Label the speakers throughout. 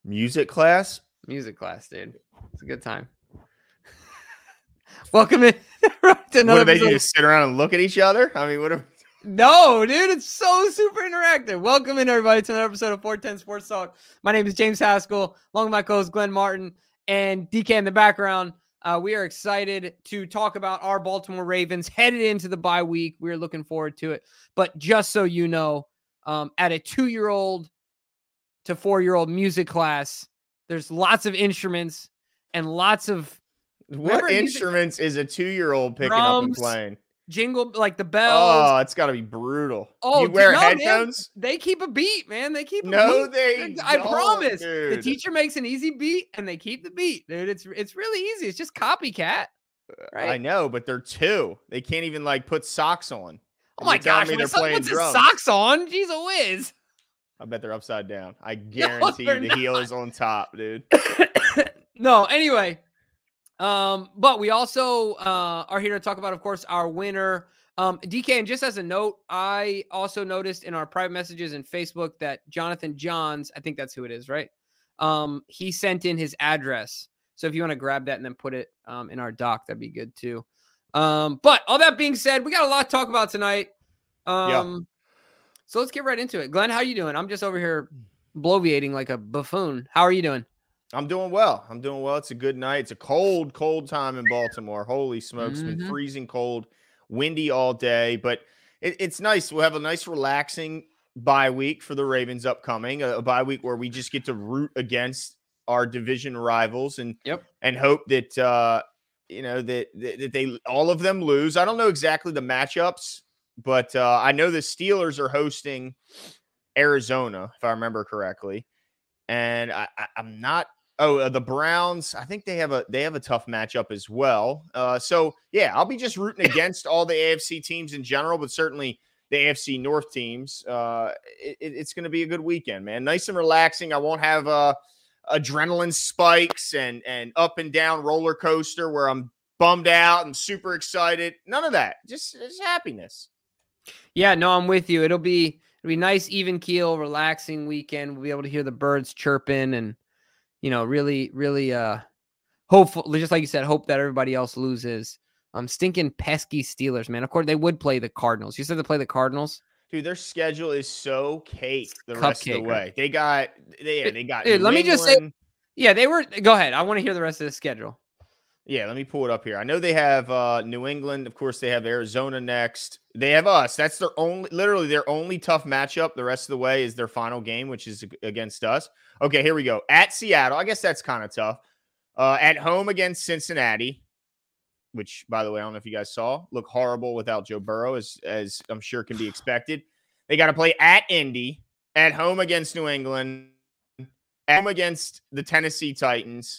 Speaker 1: Music class?
Speaker 2: Music class, dude. It's a good time. Welcome in to
Speaker 1: What
Speaker 2: another
Speaker 1: do they do?
Speaker 2: episode.
Speaker 1: Just sit around and look at each other? I mean, what are...
Speaker 2: No, dude, it's so super interactive. Welcome in, everybody, to another episode of 410 Sports Talk. My name is James Haskell, along with my co-host Glenn Martin and DK in the background. We are excited to talk about our Baltimore Ravens headed into the bye week. We're looking forward to it. But just so you know, at a 2-year-old to 4-year-old music class, there's lots of instruments and lots of
Speaker 1: What instruments is a 2-year-old picking up and
Speaker 2: drums,
Speaker 1: playing?
Speaker 2: jingle, like the bells.
Speaker 1: Oh, it's got to be brutal.
Speaker 2: Oh,
Speaker 1: you wear
Speaker 2: no,
Speaker 1: headphones?
Speaker 2: Man, they keep a beat, man. They keep a
Speaker 1: No,
Speaker 2: beat.
Speaker 1: they
Speaker 2: I
Speaker 1: don't,
Speaker 2: promise.
Speaker 1: dude.
Speaker 2: The teacher makes an easy beat and they keep the beat, dude. It's really easy. It's just copycat, right?
Speaker 1: I know, but they're 2. They can't even like put socks on.
Speaker 2: Oh my gosh, my son puts his socks on. Jeez whiz.
Speaker 1: I bet they're upside down. I guarantee you the heel is on top, dude.
Speaker 2: No, anyway. But we also are here to talk about, of course, our winner. DK, and just as a note, I also noticed in our private messages in Facebook that Jonathan Johns, I think that's who it is, right? He sent in his address. So if you want to grab that and then put it in our doc, that'd be good too. But all that being said, we got a lot to talk about tonight. So let's get right into it. Glenn, how you doing? I'm just over here bloviating like a buffoon. How are you doing?
Speaker 1: I'm doing well. It's a good night. It's a cold time in Baltimore. Holy smokes. It's been freezing cold, windy all day, but it's nice. We'll have a nice relaxing bye week for the Ravens upcoming, a bye week where we just get to root against our division rivals and hope that, that they, all of them lose. I don't know exactly the matchups, but I know the Steelers are hosting Arizona, if I remember correctly. And I'm not. Oh, the Browns. I think they have a tough matchup as well. So yeah, I'll be just rooting against all the AFC teams in general, but certainly the AFC North teams. It's going to be a good weekend, man. Nice and relaxing. I won't have adrenaline spikes and up and down roller coaster where I'm bummed out and super excited. None of that. Just happiness. Yeah,
Speaker 2: no, I'm with you. It'll be nice, even keel, relaxing weekend. We'll be able to hear the birds chirping and, really, really hopeful, just like you said, hope that everybody else loses. Stinking pesky Steelers, man. Of course, they would play the Cardinals. You said they play the Cardinals?
Speaker 1: Dude, their schedule is so cake the rest of the way. They got
Speaker 2: Dude, let me just say, go ahead. I want to hear the rest of the schedule.
Speaker 1: Yeah, let me pull it up here. I know they have New England. Of course, they have Arizona next. They have us. That's their only tough matchup. The rest of the way is their final game, which is against us. Okay, here we go. At Seattle. I guess that's kind of tough. At home against Cincinnati, which, by the way, I don't know if you guys saw, look horrible without Joe Burrow, as I'm sure can be expected. They got to play at Indy, at home against New England, at home against the Tennessee Titans.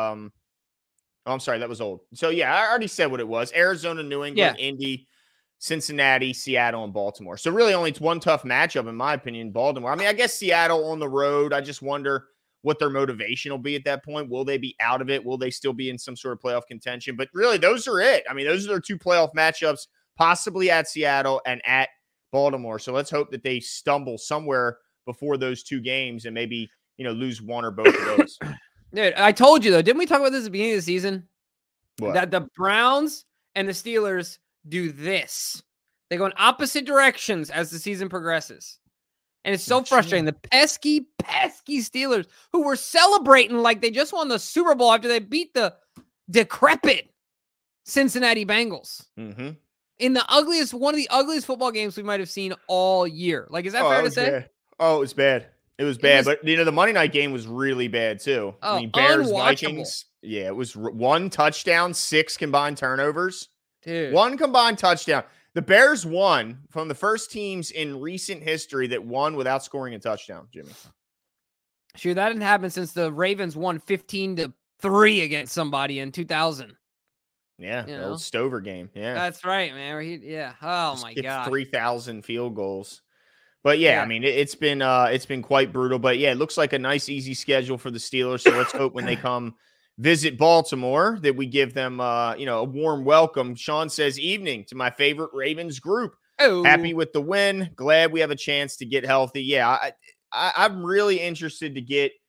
Speaker 1: I'm sorry, that was old. So, yeah, I already said what it was. Arizona, New England, Indy, Cincinnati, Seattle, and Baltimore. So, really only one tough matchup, in my opinion, Baltimore. I mean, I guess Seattle on the road. I just wonder what their motivation will be at that point. Will they be out of it? Will they still be in some sort of playoff contention? But really, those are it. I mean, those are their 2 playoff matchups, possibly at Seattle and at Baltimore. So, let's hope that they stumble somewhere before those 2 games and maybe, lose one or both of those.
Speaker 2: Dude, I told you, though, didn't we talk about this at the beginning of the season?
Speaker 1: What?
Speaker 2: That the Browns and the Steelers do this. They go in opposite directions as the season progresses. And it's so frustrating. The pesky Steelers who were celebrating like they just won the Super Bowl after they beat the decrepit Cincinnati Bengals.
Speaker 1: Mm-hmm.
Speaker 2: In one of the ugliest football games we might have seen all year. Like, is that fair to say?
Speaker 1: Bad. Oh, it was bad. It was bad, but the Monday night game was really bad too.
Speaker 2: Oh,
Speaker 1: I mean, Bears, Vikings. Yeah, it was 1 touchdown, 6 combined turnovers.
Speaker 2: Dude.
Speaker 1: 1 combined touchdown. The Bears won from the first teams in recent history that won without scoring a touchdown, Jimmy.
Speaker 2: Sure, that didn't happen since the Ravens won 15-3 against somebody in 2000.
Speaker 1: Yeah, the old Stover game. Yeah.
Speaker 2: That's right, man. Oh, my God.
Speaker 1: 3,000 field goals. But yeah, I mean, it's been quite brutal. But yeah, it looks like a nice, easy schedule for the Steelers. So let's hope when they come visit Baltimore that we give them, a warm welcome. Sean says, evening to my favorite Ravens group.
Speaker 2: Oh.
Speaker 1: Happy with the win. Glad we have a chance to get healthy. Yeah, I'm really interested to get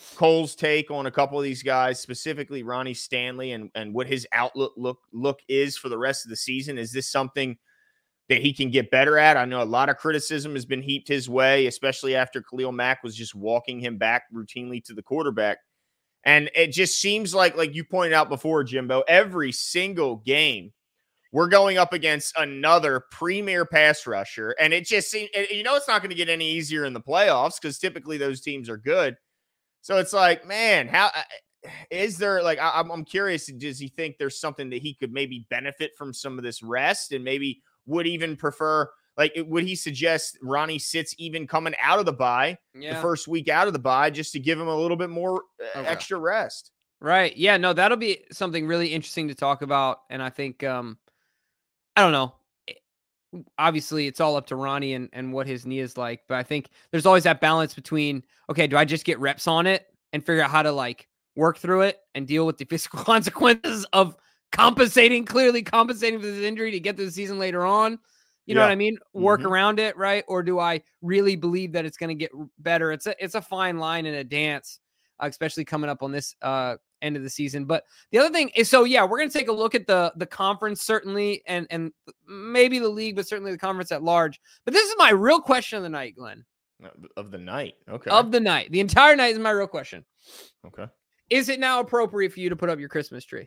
Speaker 1: Cole's take on a couple of these guys, specifically Ronnie Stanley, and what his outlook look is for the rest of the season. Is this something that he can get better at? I know a lot of criticism has been heaped his way, especially after Khalil Mack was just walking him back routinely to the quarterback. And it just seems like you pointed out before, Jimbo, every single game we're going up against another premier pass rusher. And it just seems, it's not going to get any easier in the playoffs because typically those teams are good. So it's like, man, how is there, I'm curious, does he think there's something that he could maybe benefit from some of this rest and maybe would even prefer, would he suggest Ronnie sits even coming out of the bye, the first week out of the bye, just to give him a little bit more extra rest?
Speaker 2: Right. Yeah, no, that'll be something really interesting to talk about. And I think, I don't know. Obviously, it's all up to Ronnie and what his knee is like. But I think there's always that balance between, okay, do I just get reps on it and figure out how to work through it and deal with the physical consequences of clearly compensating for this injury to get through the season later on? You know what I mean? Work around it, right? Or do I really believe that it's going to get better? It's a fine line and a dance, especially coming up on this end of the season. But the other thing is, we're going to take a look at the conference, certainly, and maybe the league, but certainly the conference at large. But this is my real question of the night, Glenn.
Speaker 1: Of the night. Okay.
Speaker 2: Of the night. The entire night is my real question.
Speaker 1: Okay.
Speaker 2: Is it now appropriate for you to put up your Christmas tree?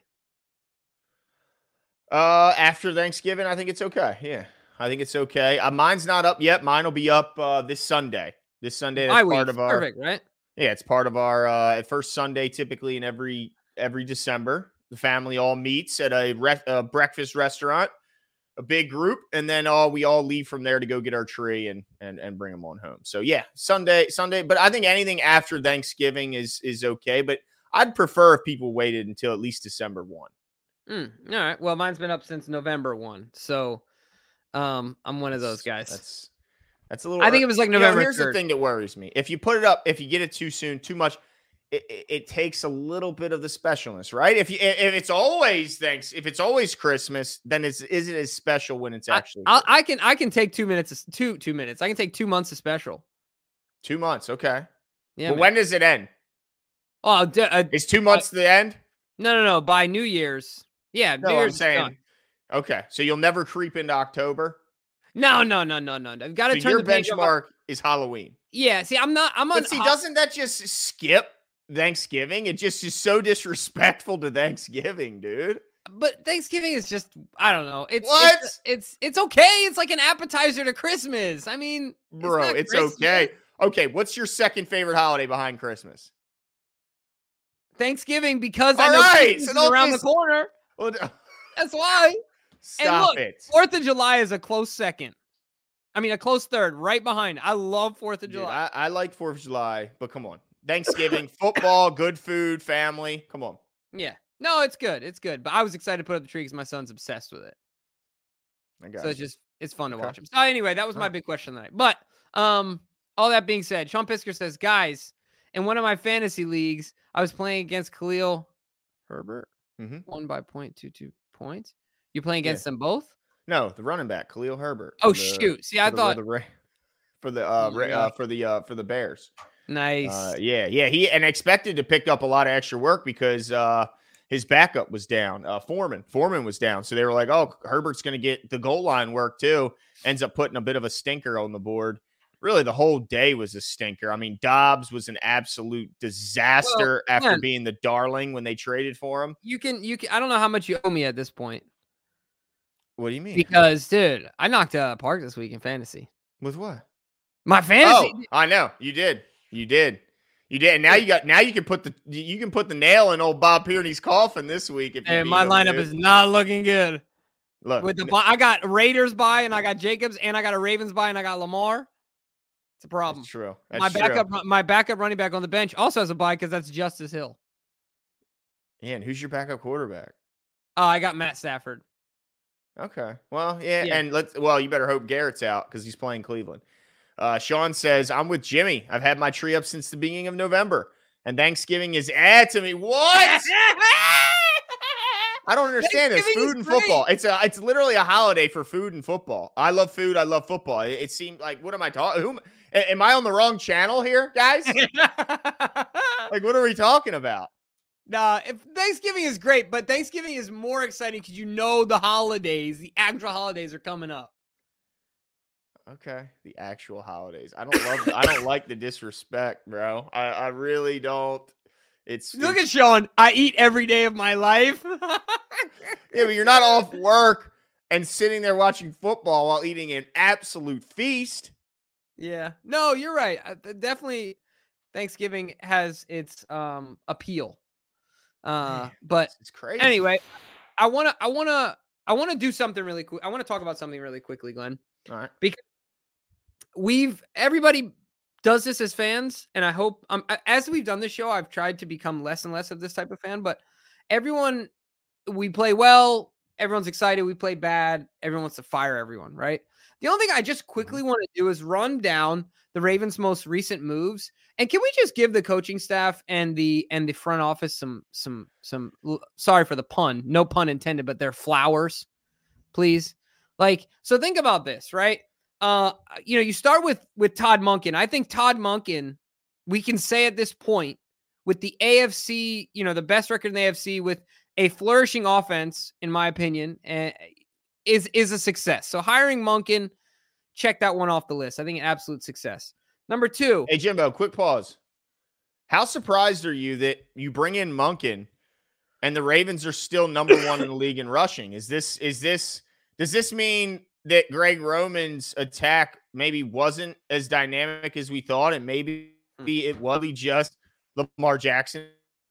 Speaker 1: After Thanksgiving, I think it's okay. Yeah. I think it's okay. Mine's not up yet. Mine will be up this Sunday. This Sunday, that's part of our
Speaker 2: perfect, right?
Speaker 1: Yeah, it's part of our first Sunday typically in every December. The family all meets at a breakfast restaurant, a big group, and then we all leave from there to go get our tree and bring them on home. So yeah, Sunday. But I think anything after Thanksgiving is okay. But I'd prefer if people waited until at least December 1.
Speaker 2: All right. Well, mine's been up since November 1. So I'm one of those guys.
Speaker 1: That's a little.
Speaker 2: I think it was November.
Speaker 1: Here's
Speaker 2: 3rd.
Speaker 1: the thing that worries me: if you put it up, if you get it too soon, too much, it takes a little bit of the specialness, right? If it's always Christmas, then is it as special when it's actually?
Speaker 2: I can take 2 minutes. 2 minutes. I can take 2 months of special.
Speaker 1: 2 months, okay.
Speaker 2: Yeah.
Speaker 1: But when does it end?
Speaker 2: Oh,
Speaker 1: is 2 months the end?
Speaker 2: No. By New Year's. Yeah,
Speaker 1: no,
Speaker 2: New Year's
Speaker 1: I'm saying. Okay, so you'll never creep into October.
Speaker 2: No. I've got to turn
Speaker 1: your
Speaker 2: the page
Speaker 1: benchmark is Halloween.
Speaker 2: Yeah, see, I'm on.
Speaker 1: But see, doesn't that just skip Thanksgiving? It just is so disrespectful to Thanksgiving, dude.
Speaker 2: But Thanksgiving is just, I don't know. It's okay. It's like an appetizer to Christmas. I mean,
Speaker 1: bro, it's okay. Okay, what's your second favorite holiday behind Christmas?
Speaker 2: Thanksgiving, because I know Christmas is around the corner.
Speaker 1: Well,
Speaker 2: that's why.
Speaker 1: Stop it.
Speaker 2: 4th of July is a close second. I mean, a close third, right behind. I love 4th of July.
Speaker 1: Dude, I like 4th of July, but come on. Thanksgiving, football, good food, family. Come on.
Speaker 2: Yeah. No, it's good. It's good. But I was excited to put up the tree because my son's obsessed with it. It's fun to watch him. So anyway, that was my big question tonight. But all that being said, Sean Pisker says, guys, in one of my fantasy leagues, I was playing against Khalil Herbert. Won by 0.22 points. You playing against them both?
Speaker 1: No, the running back, Khalil Herbert.
Speaker 2: Oh shoot! See, I thought
Speaker 1: for the Bears.
Speaker 2: Nice.
Speaker 1: Yeah. He expected to pick up a lot of extra work because his backup was down. Foreman was down, so they were like, "Oh, Herbert's going to get the goal line work too." Ends up putting a bit of a stinker on the board. Really, the whole day was a stinker. I mean, Dobbs was an absolute disaster after being the darling when they traded for him.
Speaker 2: You can. I don't know how much you owe me at this point.
Speaker 1: What do you mean?
Speaker 2: Because, dude, I knocked out a park this week in fantasy.
Speaker 1: With what?
Speaker 2: My fantasy.
Speaker 1: Oh, I know you did. And now you can put the nail in old Bob Pearney's coffin this week.
Speaker 2: And my lineup is not looking good. Look, I got Raiders bye, and I got Jacobs, and I got a Ravens bye, and I got Lamar. It's a problem.
Speaker 1: That's true.
Speaker 2: My backup running back on the bench also has a bye because that's Justice Hill.
Speaker 1: Yeah, and who's your backup quarterback?
Speaker 2: I got Matt Stafford.
Speaker 1: Okay. Well, yeah. And you better hope Garrett's out because he's playing Cleveland. Sean says, I'm with Jimmy. I've had my tree up since the beginning of November, and Thanksgiving is to me. What? I don't understand this. Food and football. It's literally a holiday for food and football. I love food. I love football. It seemed like, what am I talking? Am I on the wrong channel here, guys? Like, what are we talking about?
Speaker 2: Nah, if Thanksgiving is great, but Thanksgiving is more exciting because the holidays, the actual holidays are coming up.
Speaker 1: Okay, the actual holidays. I don't like the disrespect, bro. I really don't.
Speaker 2: Look at Sean. I eat every day of my life.
Speaker 1: Yeah, but you're not off work and sitting there watching football while eating an absolute feast.
Speaker 2: Yeah. No, you're right. Definitely Thanksgiving has its appeal. But
Speaker 1: it's crazy.
Speaker 2: Anyway, I want to do something really quick. I want to talk about something really quickly, Glenn.
Speaker 1: All right.
Speaker 2: Because everybody does this as fans, and I hope as we've done this show, I've tried to become less and less of this type of fan, but we play well, everyone's excited, we play bad, everyone wants to fire everyone, right? The only thing I just quickly want to do is run down the Ravens' most recent moves. And can we just give the coaching staff and the front office some sorry for the pun, no pun intended, but they're flowers, please? Like, so think about this, right? You start with Todd Monken. I think Todd Monken, we can say at this point, with the AFC, the best record in the AFC with a flourishing offense, in my opinion, is a success. So hiring Monken, check that one off the list. I think an absolute success. Number 2.
Speaker 1: Hey, Jimbo, quick pause. How surprised are you that you bring in Monken and the Ravens are still number 1 in the league in rushing? Does this mean that Greg Roman's attack maybe wasn't as dynamic as we thought, and maybe it was just Lamar Jackson?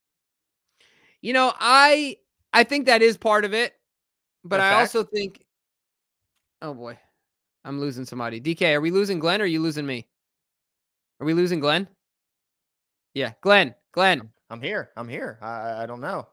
Speaker 2: I think that is part of it, but I also think, oh boy, I'm losing somebody. DK, are we losing Glenn or are you losing me? Are we losing Glenn? Yeah, Glenn.
Speaker 1: I'm here. I don't know.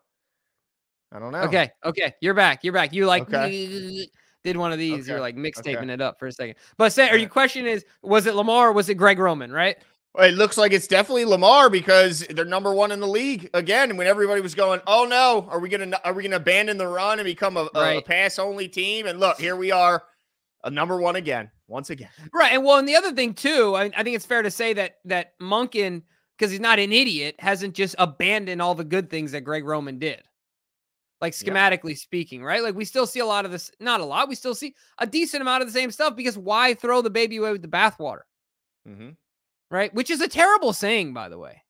Speaker 2: Okay. You're back. You
Speaker 1: Okay.
Speaker 2: did one of these.
Speaker 1: Okay.
Speaker 2: You're like mixtaping it up for a second. But your question is, was it Lamar or was it Greg Roman, right?
Speaker 1: Well, it looks like it's definitely Lamar because they're number 1 in the league again. When everybody was going, oh no, are we gonna abandon the run and become a pass only team? And look, here we are, a number 1 again, once again.
Speaker 2: Right, and the other thing too, I think it's fair to say that Monken, because he's not an idiot, hasn't just abandoned all the good things that Greg Roman did. Like schematically speaking, right? Like we still see a lot of this, not a lot. We still see a decent amount of the same stuff because why throw the baby away with the bathwater?
Speaker 1: Mm-hmm.
Speaker 2: Right? Which is a terrible saying, by the way.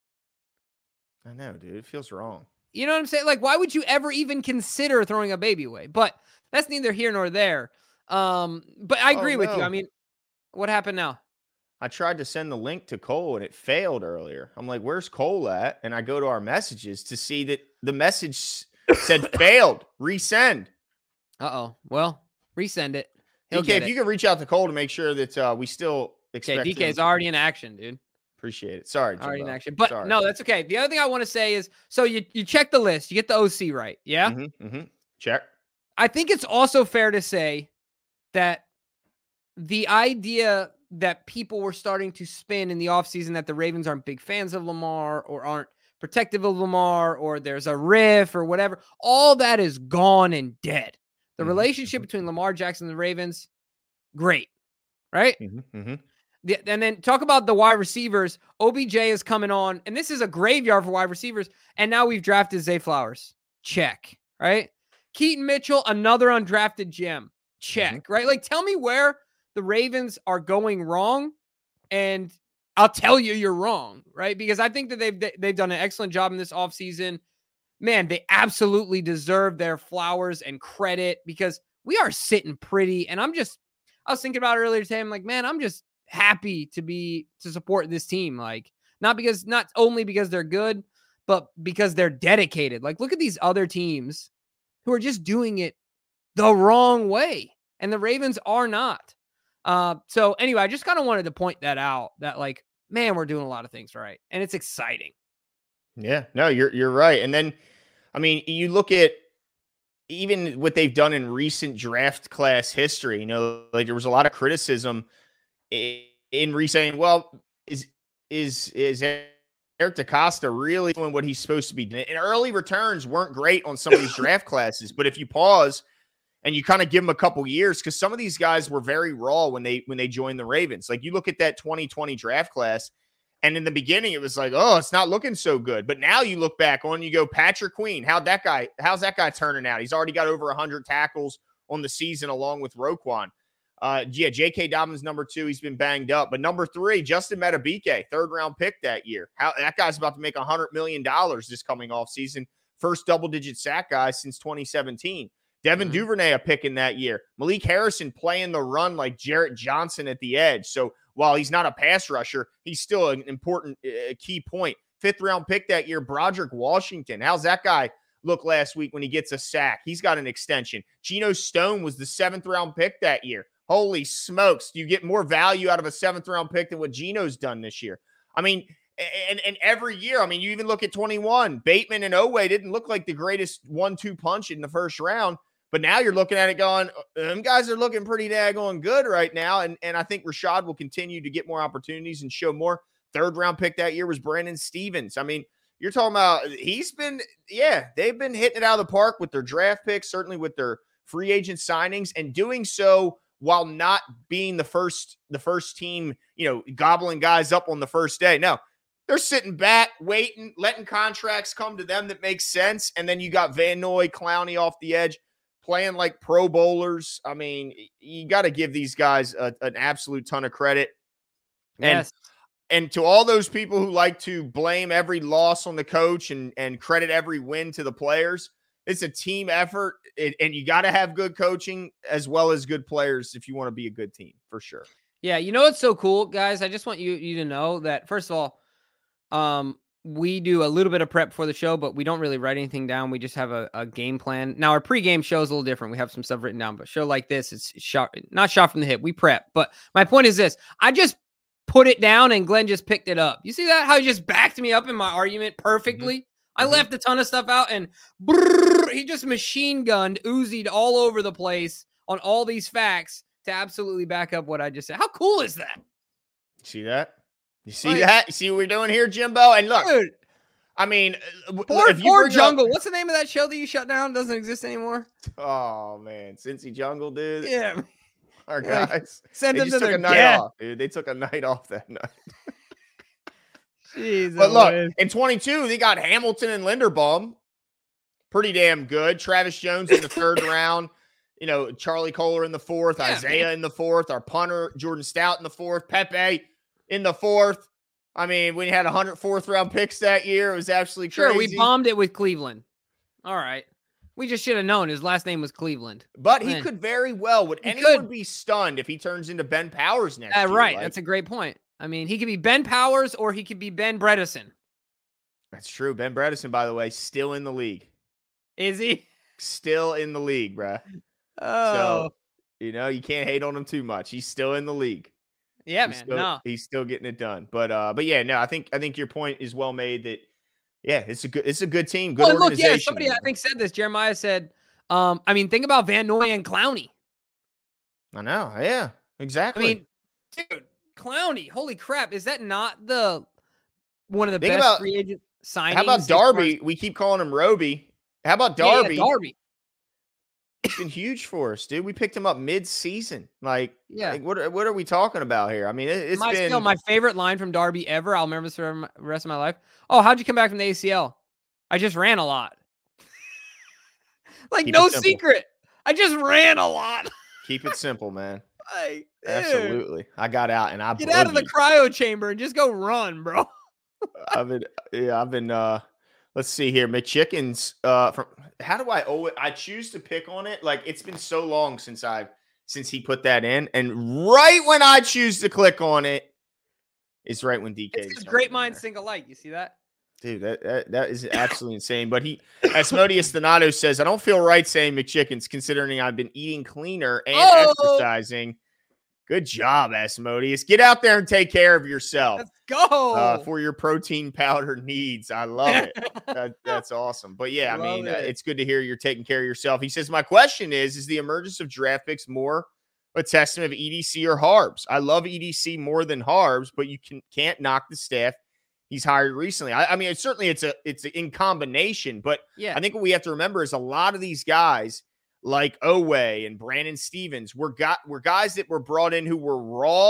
Speaker 1: I know, dude. It feels wrong.
Speaker 2: You know what I'm saying? Like, why would you ever even consider throwing a baby away? But that's neither here nor there. But I agree with you. I mean, what happened now?
Speaker 1: I tried to send the link to Cole and it failed earlier. I'm like, where's Cole at? And I go to our messages to see that the message said failed. Resend.
Speaker 2: Uh-oh. Well, resend it.
Speaker 1: DK, if you could reach out to Cole to make sure that we still expect
Speaker 2: DK is already in action, dude.
Speaker 1: Appreciate it. Sorry, Jimbo.
Speaker 2: Already in action. But no, that's okay. The other thing I want to say is, so you check the list. You get the OC right, yeah?
Speaker 1: Mm-hmm. Check.
Speaker 2: I think it's also fair to say that the idea that people were starting to spin in the offseason that the Ravens aren't big fans of Lamar or aren't protective of Lamar or there's a riff or whatever, all that is gone and dead. The relationship between Lamar Jackson and the Ravens, great, right? And then talk about the wide receivers. OBJ is coming on, and this is a graveyard for wide receivers, and now we've drafted Zay Flowers. Check, right? Keaton Mitchell, another undrafted gem. Check, right? Like, tell me where the Ravens are going wrong, and I'll tell you you're wrong, right? Because I think that they've done an excellent job in this offseason. Man, they absolutely deserve their flowers and credit because we are sitting pretty. And I was thinking about it earlier today. I'm like, man, I'm just happy to support this team. Like, not only because they're good, but because they're dedicated. Like, look at these other teams who are just doing it the wrong way. And the Ravens are not. So anyway, I just kind of wanted to point that out that, like, man, we're doing a lot of things right. And it's exciting.
Speaker 1: Yeah, no, you're right. And then, I mean, you look at even what they've done in recent draft class history, like there was a lot of criticism in saying, well, is Eric DeCosta really doing what he's supposed to be doing? And early returns weren't great on some of these draft classes, but if you pause and you kind of give them a couple years, because some of these guys were very raw when they joined the Ravens. Like you look at that 2020 draft class, And in the beginning, it was like, oh, it's not looking so good. But now you look back on, you go, Patrick Queen, how's that guy turning out? He's already got over 100 tackles on the season along with Roquan. J.K. Dobbins, number 2, he's been banged up. But number 3, Justin Madubuike, 3rd-round pick that year. That guy's about to make $100 million this coming off season. First double-digit sack guy since 2017. Devin Duvernay, a pick in that year. Malik Harrison playing the run like Jarrett Johnson at the edge. So while he's not a pass rusher, he's still an important key point. 5th-round pick that year, Broderick Washington. How's that guy look last week when he gets a sack? He's got an extension. Geno Stone was the 7th-round pick that year. Holy smokes. You get more value out of a 7th-round pick than what Geno's done this year. I mean, and every year, I mean, you even look at 21. Bateman and Oweh didn't look like the greatest 1-2 punch in the first round. But now you're looking at it going, them guys are looking pretty daggone good right now. And I think Rashad will continue to get more opportunities and show more. 3rd-round pick that year was Brandon Stevens. I mean, you're talking about they've been hitting it out of the park with their draft picks, certainly with their free agent signings, and doing so while not being the first team, gobbling guys up on the first day. No, they're sitting back, waiting, letting contracts come to them that make sense. And then you got Van Noy, Clowney off the edge, playing like Pro Bowlers. I mean, you got to give these guys an absolute ton of credit.
Speaker 2: Yes.
Speaker 1: And to all those people who like to blame every loss on the coach and credit every win to the players, it's a team effort. And you got to have good coaching as well as good players if you want to be a good team, for sure.
Speaker 2: Yeah, what's so cool, guys? I just want you to know that, first of all, we do a little bit of prep before the show, but we don't really write anything down. We just have a game plan. Now, our pregame show is a little different. We have some stuff written down, but a show like this, it's not shot from the hip. We prep. But my point is this. I just put it down, and Glenn just picked it up. You see that? How he just backed me up in my argument perfectly? Mm-hmm. I left a ton of stuff out, and he just machine gunned, Uzi'd all over the place on all these facts to absolutely back up what I just said. How cool is that?
Speaker 1: See that? You see that? You see what we're doing here, Jimbo? And look,
Speaker 2: dude,
Speaker 1: I mean,
Speaker 2: Poor Jungle. What's the name of that show that you shut down? Doesn't exist anymore.
Speaker 1: Oh man, Cincy Jungle, dude.
Speaker 2: Yeah,
Speaker 1: our guys
Speaker 2: sent them to
Speaker 1: took
Speaker 2: their
Speaker 1: a night
Speaker 2: death.
Speaker 1: off, dude. They took a night off that night.
Speaker 2: Jeez,
Speaker 1: but look, in 22, they got Hamilton and Linderbaum, pretty damn good. Travis Jones in the 3rd round. Charlie Kohler in the 4th, Isaiah in the 4th, our punter Jordan Stout in the 4th, Pepe in the 4th. I mean, we had 104th round picks that year. It was absolutely crazy.
Speaker 2: Sure, we bombed it with Cleveland. All right. We just should have known his last name was Cleveland.
Speaker 1: But he could very well. Would anyone be stunned if he turns into Ben Powers next year?
Speaker 2: Right. That's a great point. I mean, he could be Ben Powers or he could be Ben Bredesen.
Speaker 1: That's true. Ben Bredesen, by the way, still in the league.
Speaker 2: Is he?
Speaker 1: Still in the league, bruh.
Speaker 2: Oh.
Speaker 1: So, you can't hate on him too much. He's still in the league.
Speaker 2: Yeah,
Speaker 1: He's still getting it done. But yeah, no, I think your point is well made that, yeah, it's a good team, good organization.
Speaker 2: Look, somebody I think said this. Jeremiah said, I mean, think about Van Noy and Clowney.
Speaker 1: I know. Yeah, exactly.
Speaker 2: I mean, dude, Clowney, holy crap. Is that not one of the best free agent signings?
Speaker 1: How about Darby? We keep calling him Roby. How about Darby?
Speaker 2: Yeah, Darby.
Speaker 1: It's been huge for us, dude. We picked him up mid-season. Like,
Speaker 2: yeah.
Speaker 1: Like, what are we talking about here? I mean, it's been
Speaker 2: still my favorite line from Darby ever. I'll remember this for the rest of my life. Oh, how'd you come back from the ACL? I just ran a lot. Like, no secret. I just ran a lot.
Speaker 1: Keep it simple, man.
Speaker 2: Like,
Speaker 1: absolutely. I got out and I
Speaker 2: get out of the cryo chamber and just go run, bro.
Speaker 1: I've been let's see here. McChicken's from how do I owe it? I choose to pick on it. Like, it's been so long since he put that in. And right when I choose to click on it, it's right when DK.
Speaker 2: It's great minds think alike. You see that?
Speaker 1: Dude, that is absolutely insane. But Asmodeus Donato says, I don't feel right saying McChickens considering I've been eating cleaner and exercising. Good job, Asmodeus. Get out there and take care of yourself.
Speaker 2: Let's go.
Speaker 1: For your protein powder needs. I love it. That's awesome. But yeah, I mean, it's good to hear you're taking care of yourself. He says, my question is the emergence of draft picks more a testament of EDC or Harbs? I love EDC more than Harbs, but you can't knock the staff he's hired recently. I mean, it's in combination, but yeah. I think what we have to remember is a lot of these guys like Oweh and Brandon Stevens were guys that were brought in who were raw,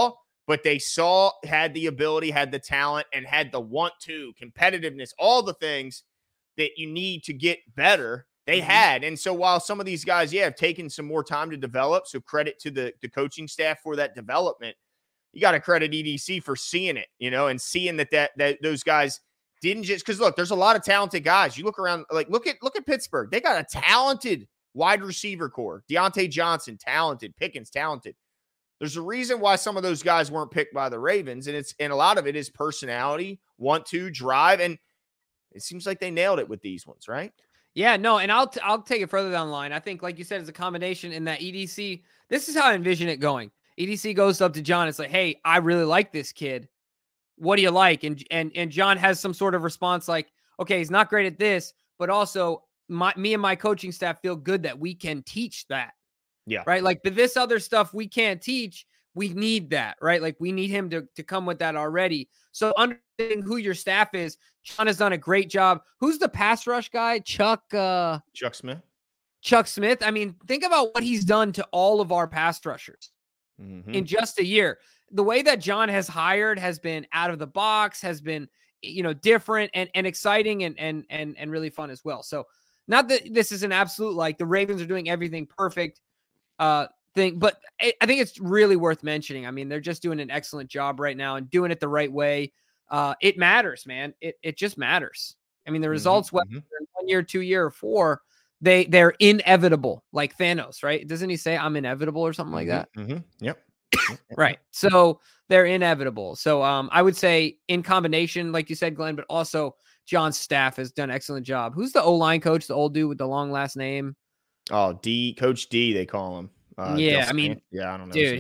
Speaker 1: but they had the ability, had the talent, and had the want to, competitiveness, all the things that you need to get better. They had. And so while some of these guys, have taken some more time to develop, so credit to the coaching staff for that development, you got to credit EDC for seeing it, and seeing that those guys didn't just, because look, there's a lot of talented guys. You look around, like look at Pittsburgh. They got a talented wide receiver core. Deontay Johnson, talented. Pickens, talented. There's a reason why some of those guys weren't picked by the Ravens, and a lot of it is personality, want to, drive, and it seems like they nailed it with these ones, right?
Speaker 2: Yeah, no, and I'll take it further down the line. I think, like you said, it's a combination in that EDC. This is how I envision it going. EDC goes up to John. It's like, hey, I really like this kid. What do you like? And John has some sort of response like, okay, he's not great at this, but also me and my coaching staff feel good that we can teach that.
Speaker 1: Yeah.
Speaker 2: Right. Like, but this other stuff we can't teach. We need that, right? Like, we need him to come with that already. So understanding who your staff is, John has done a great job. Who's the pass rush guy? Chuck
Speaker 1: Smith.
Speaker 2: Chuck Smith. I mean, think about what he's done to all of our pass rushers in just a year. The way that John has hired has been out of the box, has been, different and exciting and really fun as well. So not that this is an absolute, like, the Ravens are doing everything perfect thing, but I think it's really worth mentioning. I mean, they're just doing an excellent job right now and doing it the right way. It matters, man. It just matters. I mean, the results, whether in 1 year, 2 year, or 4, they're inevitable, like Thanos, right? Doesn't he say I'm inevitable or something like that?
Speaker 1: Yep.
Speaker 2: Right. So they're inevitable. So I would say in combination, like you said, Glenn, but also John's staff has done an excellent job. Who's the O-line coach, the old dude with the long last name?
Speaker 1: Oh, Coach D, they call him.
Speaker 2: Yeah, I mean,
Speaker 1: I don't know.
Speaker 2: Dude,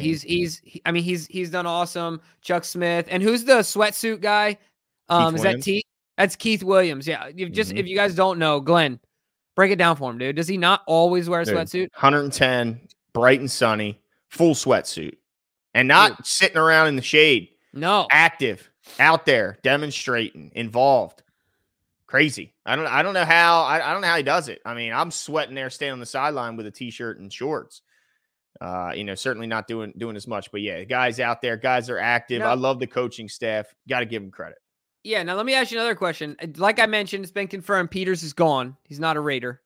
Speaker 2: he's done awesome. Chuck Smith. And who's the sweatsuit guy? Is that T? That's Keith Williams. Yeah. If you guys don't know, Glenn, break it down for him, dude. Does he not always wear a sweatsuit?
Speaker 1: 110, bright and sunny, full sweatsuit. And not sitting around in the shade.
Speaker 2: No.
Speaker 1: Active, out there, demonstrating, involved. Crazy. I don't know how he does it. I mean, I'm sweating there, staying on the sideline with a t-shirt and shorts. Certainly not doing as much, but yeah, guys out there, guys are active.
Speaker 2: No.
Speaker 1: I love the coaching staff. Got to give them credit.
Speaker 2: Yeah. Now let me ask you another question. Like I mentioned, it's been confirmed Peters is gone. He's not a Raider.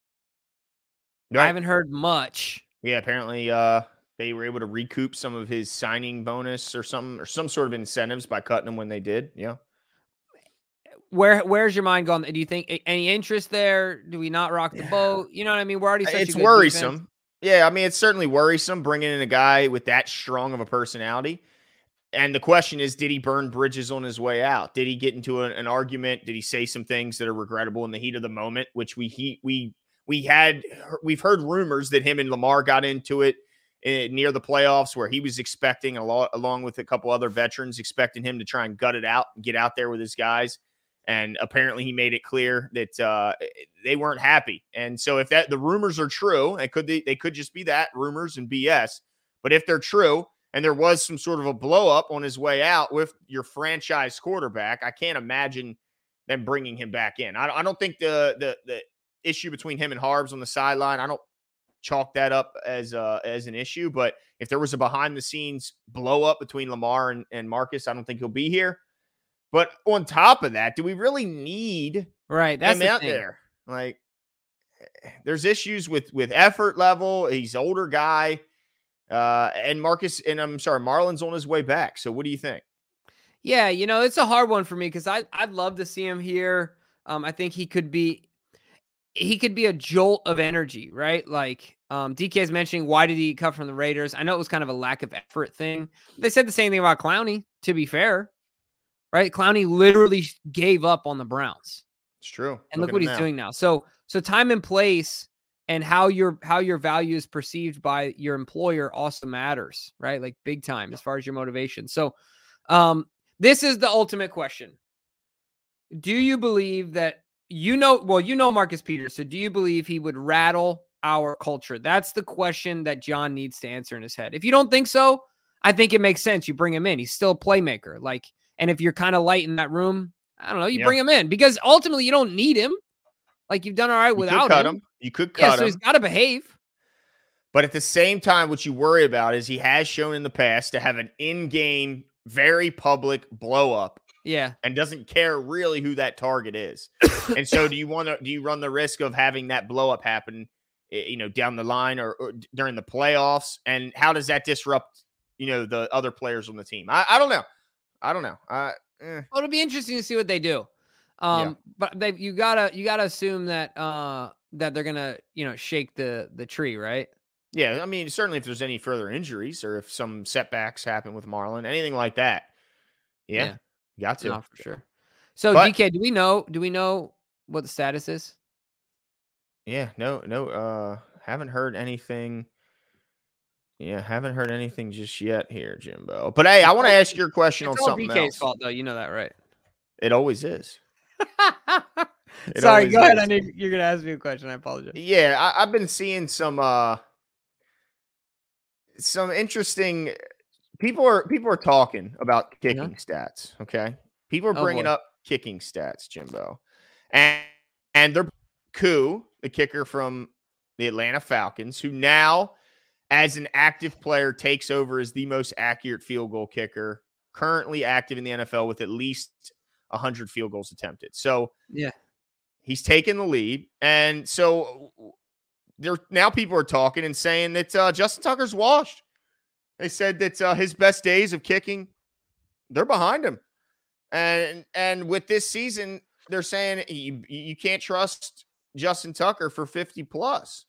Speaker 2: Right. I haven't heard much.
Speaker 1: Yeah. Apparently, they were able to recoup some of his signing bonus or some sort of incentives by cutting him when they did. Yeah.
Speaker 2: Where's your mind gone? Do you think any interest there? Do we not rock the boat? You know what I mean? We're already
Speaker 1: it's worrisome. Defense. Yeah, I mean, it's certainly worrisome bringing in a guy with that strong of a personality. And the question is, did he burn bridges on his way out? Did he get into an argument? Did he say some things that are regrettable in the heat of the moment? Which we've heard rumors that him and Lamar got into it near the playoffs, where he was expecting along with a couple other veterans, expecting him to try and gut it out and get out there with his guys. And apparently he made it clear that they weren't happy. And so if the rumors are true, they could just be that, rumors and BS. But if they're true and there was some sort of a blow up on his way out with your franchise quarterback, I can't imagine them bringing him back in. I don't think the issue between him and Harbs on the sideline, I don't chalk that up as an issue. But if there was a behind the scenes blow up between Lamar and Marcus, I don't think he'll be here. But on top of that, do we really need
Speaker 2: that's
Speaker 1: him out there? Like, there's issues with effort level. He's an older guy, and Marlon's on his way back. So, what do you think?
Speaker 2: Yeah, it's a hard one for me because I'd love to see him here. I think he could be a jolt of energy, right? Like, DK is mentioning, why did he cut from the Raiders? I know it was kind of a lack of effort thing. They said the same thing about Clowney, to be fair. Right? Clowney literally gave up on the Browns.
Speaker 1: It's true.
Speaker 2: And look what he's doing now. So time and place and how your value is perceived by your employer also matters, right? Like, big time as far as your motivation. So this is the ultimate question. Do you believe that Marcus Peters, so do you believe he would rattle our culture? That's the question that John needs to answer in his head. If you don't think so, I think it makes sense. You bring him in. He's still a playmaker. And if you're kind of light in that room, I don't know, you bring him in because ultimately you don't need him. Like, you've done all right without him.
Speaker 1: You could cut him.
Speaker 2: So he's got to behave.
Speaker 1: But at the same time, what you worry about is he has shown in the past to have an in-game, very public blow up
Speaker 2: Yeah.
Speaker 1: and doesn't care really who that target is. And so do you run the risk of having that blow up happen, down the line or during the playoffs? And how does that disrupt, the other players on the team? I don't know.
Speaker 2: Well, it'll be interesting to see what they do.
Speaker 1: Yeah.
Speaker 2: But you gotta assume that that they're gonna shake the tree, right?
Speaker 1: Yeah, I mean, certainly if there's any further injuries or if some setbacks happen with Marlon, anything like that. Yeah. Got to.
Speaker 2: No, for sure. So
Speaker 1: But
Speaker 2: DK, do we know what the status is?
Speaker 1: yeah, no, haven't heard anything. Yeah, haven't heard anything just yet here, Jimbo. But hey, I want to ask your question on
Speaker 2: It's all
Speaker 1: something
Speaker 2: DK's
Speaker 1: else.
Speaker 2: fault, though. You know that, right?
Speaker 1: It always is.
Speaker 2: Sorry,
Speaker 1: always
Speaker 2: go ahead.
Speaker 1: is.
Speaker 2: I know you're gonna ask me a question. I apologize.
Speaker 1: Yeah, I've been seeing some interesting people are talking about kicking stats. Okay, people are bringing up kicking stats, Jimbo, and they're Koo, the kicker from the Atlanta Falcons, who now, as an active player, takes over as the most accurate field goal kicker currently active in the NFL with at least 100 field goals attempted. So
Speaker 2: yeah,
Speaker 1: he's taken the lead, and so now people are talking and saying that Justin Tucker's washed. They said that his best days of kicking, they're behind him. And with this season, they're saying you can't trust Justin Tucker for 50 plus.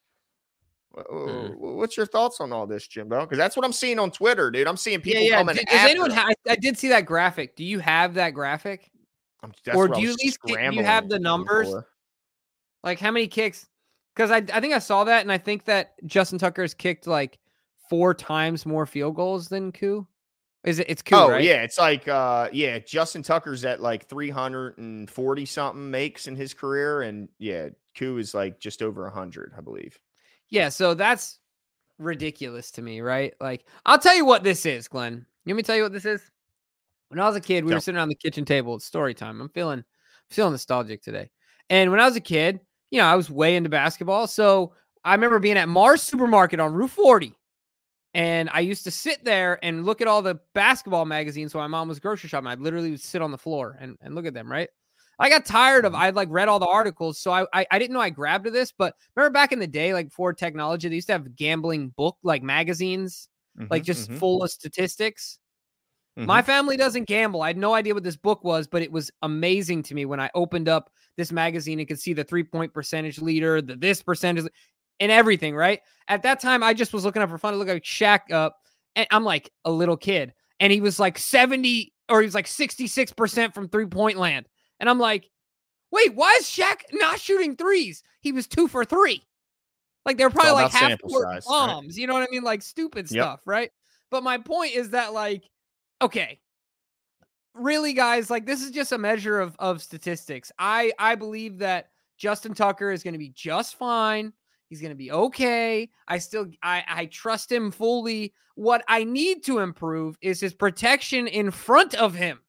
Speaker 1: What's your thoughts on all this, Jimbo? Because that's what I'm seeing on Twitter, dude. I'm seeing people coming
Speaker 2: Does
Speaker 1: after
Speaker 2: anyone I did see that graphic. Do you have that graphic? Or do you at least you have the numbers? Like how many kicks? Because I think I saw that, and I think that Justin Tucker has kicked like 4 times more field goals than Koo. It's Koo, right?
Speaker 1: Yeah, it's like Justin Tucker's at like 340 something makes in his career, and Koo is like just over 100, I believe.
Speaker 2: Yeah, so that's ridiculous to me, right? Like, I'll tell you what this is, Glenn. Let me tell you what this is. When I was a kid, we were sitting around the kitchen table. It's story time. I'm feeling nostalgic today. And when I was a kid, I was way into basketball. So I remember being at Mars Supermarket on Route 40. And I used to sit there and look at all the basketball magazines while my mom was grocery shopping. I literally would sit on the floor and look at them, right? I got tired of, I'd like read all the articles. So I didn't know I grabbed to this, but remember back in the day, like before technology, they used to have gambling book, like magazines, like just full of statistics. My family doesn't gamble. I had no idea what this book was, but it was amazing to me when I opened up this magazine and could see the 3-point percentage leader, this percentage and everything, right? At that time, I just was looking up for fun to look at Shaq up, and I'm like a little kid, and he was like 70 or he was like 66% from 3-point land. And I'm like, wait, why is Shaq not shooting threes? He was 2 for 3. Like they're probably like half-court bombs. Right? You know what I mean? Like stupid stuff, right? But my point is that like, okay, really, guys, like this is just a measure of statistics. I believe that Justin Tucker is going to be just fine. He's going to be okay. I trust him fully. What I need to improve is his protection in front of him.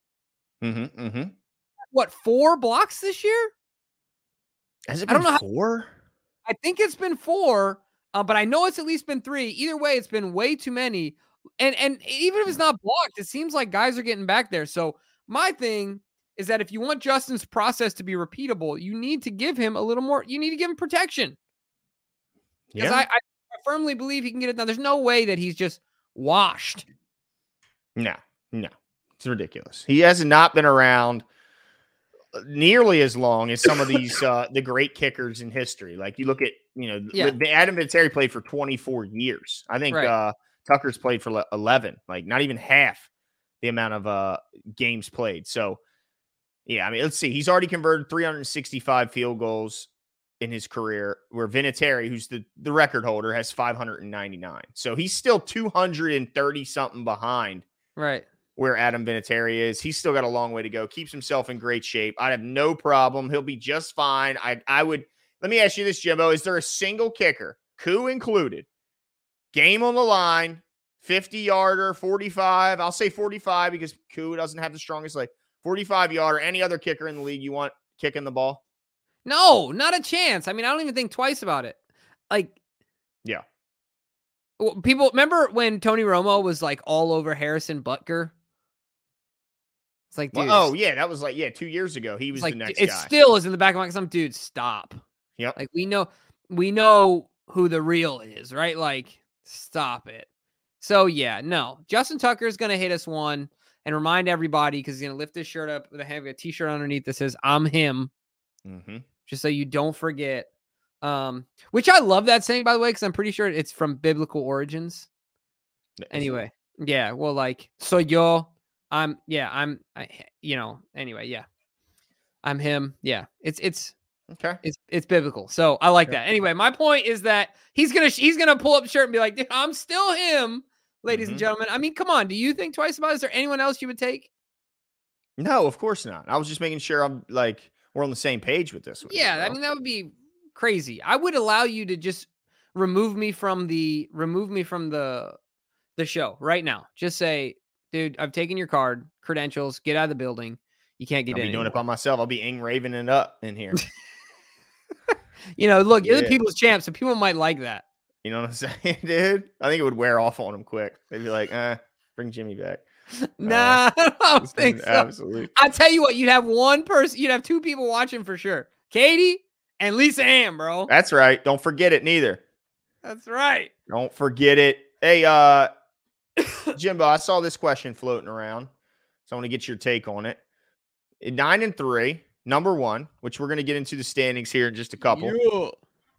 Speaker 2: What, 4 blocks this year?
Speaker 1: Has it been 4?
Speaker 2: I think it's been 4, but I know it's at least been 3. Either way, it's been way too many. And even if it's not blocked, it seems like guys are getting back there. So my thing is that if you want Justin's process to be repeatable, you need to give him a little more. You need to give him protection. Because I firmly believe he can get it done. There's no way that he's just washed.
Speaker 1: No. It's ridiculous. He has not been around nearly as long as some of these the great kickers in history. Like you look at, Adam Vinatieri played for 24 years. I think Tucker's played for 11, like not even half the amount of games played. So, yeah, I mean, let's see. He's already converted 365 field goals in his career, where Vinatieri, who's the record holder, has 599. So he's still 230 something behind where Adam Vinatieri is. He's still got a long way to go. Keeps himself in great shape. I have no problem. He'll be just fine. I would let me ask you this, Jimbo. Is there a single kicker, Koo included, game on the line, 50-yarder, 45? I'll say 45 because Koo doesn't have the strongest leg. 45-yarder, any other kicker in the league you want kicking the ball?
Speaker 2: No, not a chance. I mean, I don't even think twice about it. Like,
Speaker 1: yeah.
Speaker 2: People remember when Tony Romo was like all over Harrison Butker? It's like, dude.
Speaker 1: Oh yeah, that was like 2 years ago. He was
Speaker 2: like,
Speaker 1: the next
Speaker 2: it
Speaker 1: guy.
Speaker 2: still is in the back of my mind. Some dude, stop.
Speaker 1: Yep.
Speaker 2: Like we know who the real is, right? Like, stop it. So yeah, no. Justin Tucker is gonna hit us one and remind everybody because he's gonna lift his shirt up with a t-shirt underneath that says "I'm him," just so you don't forget. Which I love that saying, by the way, because I'm pretty sure it's from biblical origins. Anyway, yeah. Well, like, soy yo. Anyway, yeah. I'm him. Yeah. It's
Speaker 1: okay.
Speaker 2: It's biblical. So I like that. Anyway, my point is that he's gonna pull up the shirt and be like, dude, I'm still him, ladies and gentlemen. I mean, come on. Do you think twice about it? Is there anyone else you would take?
Speaker 1: No, of course not. I was just making sure we're on the same page with this one.
Speaker 2: Yeah, I mean, that would be crazy. I would allow you to just remove me from the show right now. Just say, dude, I've taken your card, credentials, get out of the building. You can't get in.
Speaker 1: I'll be doing it by myself. I'll be ravening it up in here.
Speaker 2: Look, you're the people's champ, so people might like that.
Speaker 1: You know what I'm saying, dude? I think it would wear off on them quick. They'd be like, bring Jimmy back.
Speaker 2: Nah, I don't think so.
Speaker 1: Absolutely.
Speaker 2: I tell you what, you'd have one person, you'd have two people watching for sure. Katie and Lisa Ann, bro.
Speaker 1: That's right. Don't forget it neither.
Speaker 2: That's right.
Speaker 1: Don't forget it. Hey, Jimbo, I saw this question floating around, so I want to get your take on it. 9-3, number one, which we're going to get into the standings here in just a couple.
Speaker 2: Yeah.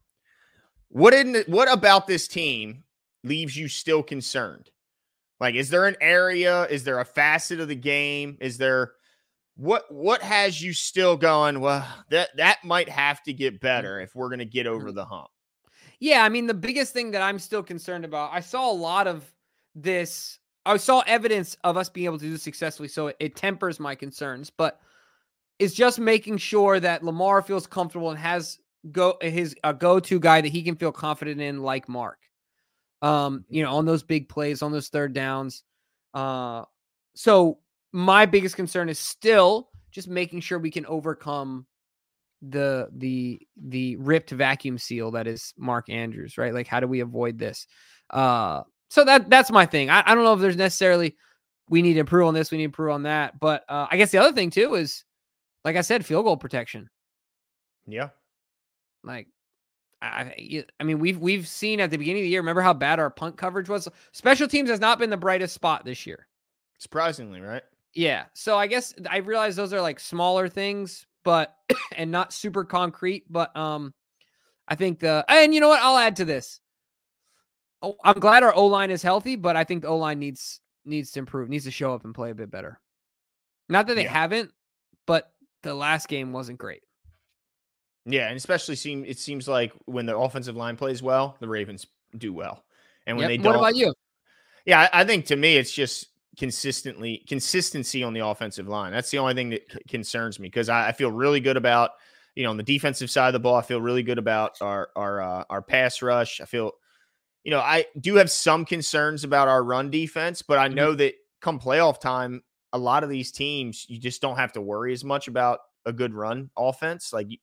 Speaker 1: What about this team leaves you still concerned? Like, is there an area? Is there a facet of the game? Is there what has you still going? Well, that might have to get better if we're going to get over the hump.
Speaker 2: Yeah, I mean, the biggest thing that I'm still concerned about, I saw a lot of this. I saw evidence of us being able to do this successfully, so it tempers my concerns. But it's just making sure that Lamar feels comfortable and has his go-to guy that he can feel confident in, like Mark. On those big plays, on those third downs. So my biggest concern is still just making sure we can overcome the ripped vacuum seal that is Mark Andrews, right? Like, how do we avoid this? So that's my thing. I don't know if there's necessarily we need to improve on this, we need to improve on that. But I guess the other thing too is, like I said, field goal protection.
Speaker 1: Yeah.
Speaker 2: Like, I mean, we've seen at the beginning of the year, remember how bad our punt coverage was? Special teams has not been the brightest spot this year.
Speaker 1: Surprisingly, right?
Speaker 2: Yeah. So I guess I realize those are like smaller things, but and not super concrete. But I think and you know what? I'll add to this. Oh, I'm glad our O-line is healthy, but I think the O-line needs to improve, needs to show up and play a bit better. Not that they haven't, but the last game wasn't great.
Speaker 1: Yeah, and especially it seems like when the offensive line plays well, the Ravens do well. And when they don't.
Speaker 2: What about you?
Speaker 1: Yeah, I think to me it's just consistency on the offensive line. That's the only thing that concerns me, because I feel really good about, on the defensive side of the ball. I feel really good about our pass rush. I feel, I do have some concerns about our run defense, but I know that come playoff time, a lot of these teams, you just don't have to worry as much about a good run offense. Like,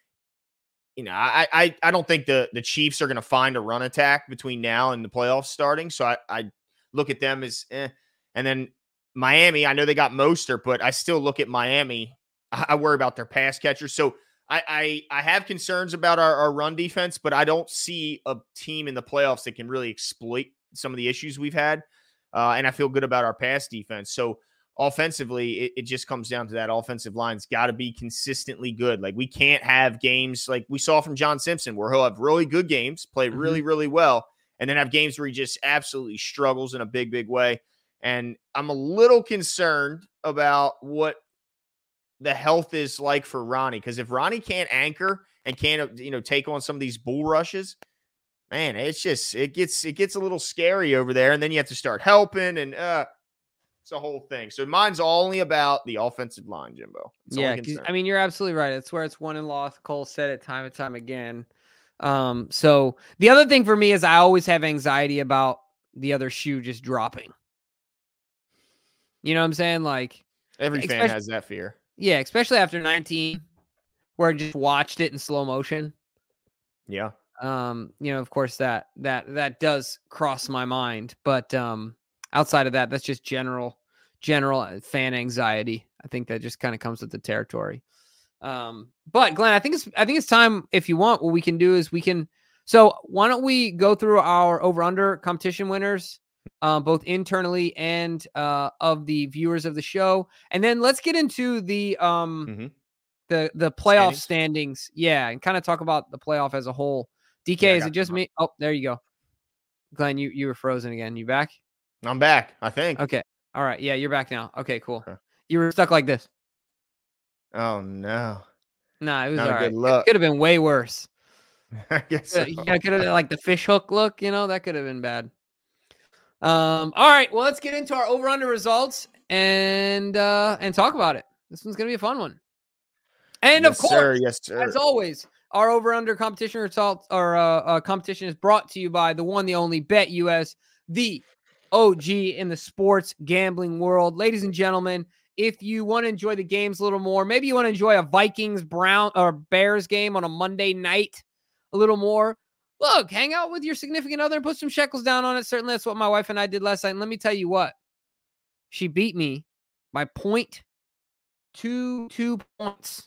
Speaker 1: I don't think the Chiefs are going to find a run attack between now and the playoffs starting. So I look at them as And then Miami, I know they got Mostert, but I still look at Miami. I worry about their pass catchers. So I have concerns about our run defense, but I don't see a team in the playoffs that can really exploit some of the issues we've had. And I feel good about our pass defense. So offensively, it just comes down to that offensive line's got to be consistently good. Like, we can't have games like we saw from John Simpson, where he'll have really good games, play really, really well, and then have games where he just absolutely struggles in a big, big way. And I'm a little concerned about what the health is like for Ronnie, because if Ronnie can't anchor and can't, take on some of these bull rushes, man, it gets a little scary over there. And then you have to start helping, and it's a whole thing. So mine's only about the offensive line, Jimbo.
Speaker 2: Yeah, I mean, you're absolutely right. It's where it's won and lost. Cole said it time and time again. So the other thing for me is I always have anxiety about the other shoe just dropping. You know what I'm saying? Like,
Speaker 1: every fan has that fear.
Speaker 2: Yeah, especially after 19, where I just watched it in slow motion.
Speaker 1: Yeah.
Speaker 2: Of course that does cross my mind, but outside of that, that's just general fan anxiety. I think that just kind of comes with the territory. But Glenn, I think it's time. If you want, what we can do is so why don't we go through our over-under competition winners, both internally and of the viewers of the show, and then let's get into the the playoff standings. Yeah, and kind of talk about the playoff as a whole. DK, yeah, is it just me? Oh, there you go. Glenn, you were frozen again. You back?
Speaker 1: I'm back, I think.
Speaker 2: Okay. All right. Yeah, you're back now. Okay, cool. Okay. You were stuck like this.
Speaker 1: Oh no.
Speaker 2: Nah, it was
Speaker 1: not
Speaker 2: all
Speaker 1: a
Speaker 2: right.
Speaker 1: Good luck.
Speaker 2: It could have been way worse.
Speaker 1: I guess so.
Speaker 2: Yeah, could have like the fish hook look, that could have been bad. All right. Well, let's get into our over-under results and talk about it. This one's gonna be a fun one. And
Speaker 1: yes,
Speaker 2: of course,
Speaker 1: yes, sir.
Speaker 2: As always, our over-under competition results or competition is brought to you by the one, the only BetUS, the OG in the sports gambling world. Ladies and gentlemen, if you want to enjoy the games a little more, maybe you want to enjoy a Vikings, Brown, or Bears game on a Monday night a little more, look, hang out with your significant other and put some shekels down on it. Certainly that's what my wife and I did last night. And let me tell you what, she beat me by 0.22 points.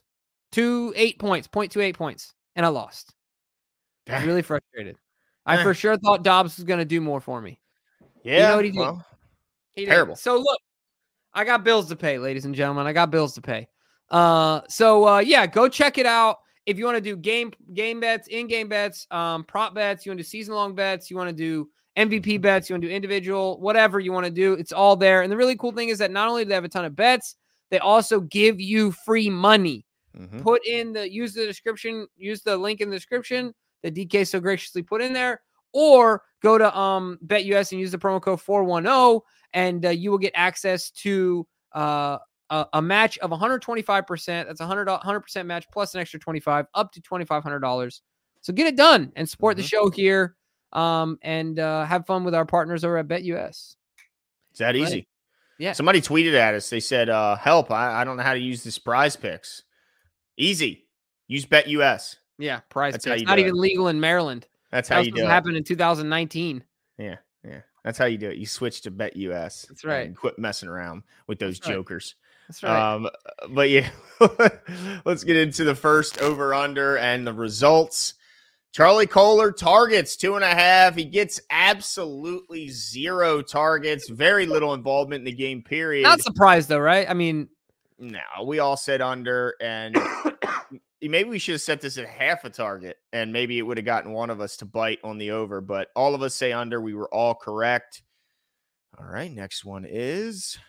Speaker 2: 0.28 points, and I lost. I was really frustrated. I for sure thought Dobbs was going to do more for me.
Speaker 1: Yeah,
Speaker 2: you know what he did?
Speaker 1: Well,
Speaker 2: he
Speaker 1: terrible.
Speaker 2: Did. So look, I got bills to pay, ladies and gentlemen. I got bills to pay. Yeah, go check it out. If you want to do game bets, in-game bets, prop bets, you want to do season-long bets, you want to do MVP bets, you want to do individual, whatever you want to do, it's all there. And the really cool thing is that not only do they have a ton of bets, they also give you free money. Use the link in the description that DK so graciously put in there, or go to BetUS and use the promo code 410, and you will get access to a match of 125%. That's 100% match plus an extra 25, up to $2,500. So get it done and support the show here, and have fun with our partners over at BetUS.
Speaker 1: It's that easy.
Speaker 2: Yeah.
Speaker 1: Somebody tweeted at us. They said, help. I don't know how to use this Prize Picks. Easy. Use BetUS.
Speaker 2: Yeah, Prize Picks. It's not even legal in Maryland.
Speaker 1: That's how you do it.
Speaker 2: Happened in 2019.
Speaker 1: Yeah. That's how you do it. You switch to BetUS.
Speaker 2: That's right.
Speaker 1: And quit messing around with those jokers.
Speaker 2: That's right.
Speaker 1: But yeah, let's get into the first over-under and the results. Charlie Kohler targets 2.5. He gets absolutely 0 targets. Very little involvement in the game, period.
Speaker 2: Not surprised, though, right? I mean,
Speaker 1: no, we all said under, and maybe we should have set this at half a target, and maybe it would have gotten one of us to bite on the over, but all of us say under. We were all correct. All right, next one is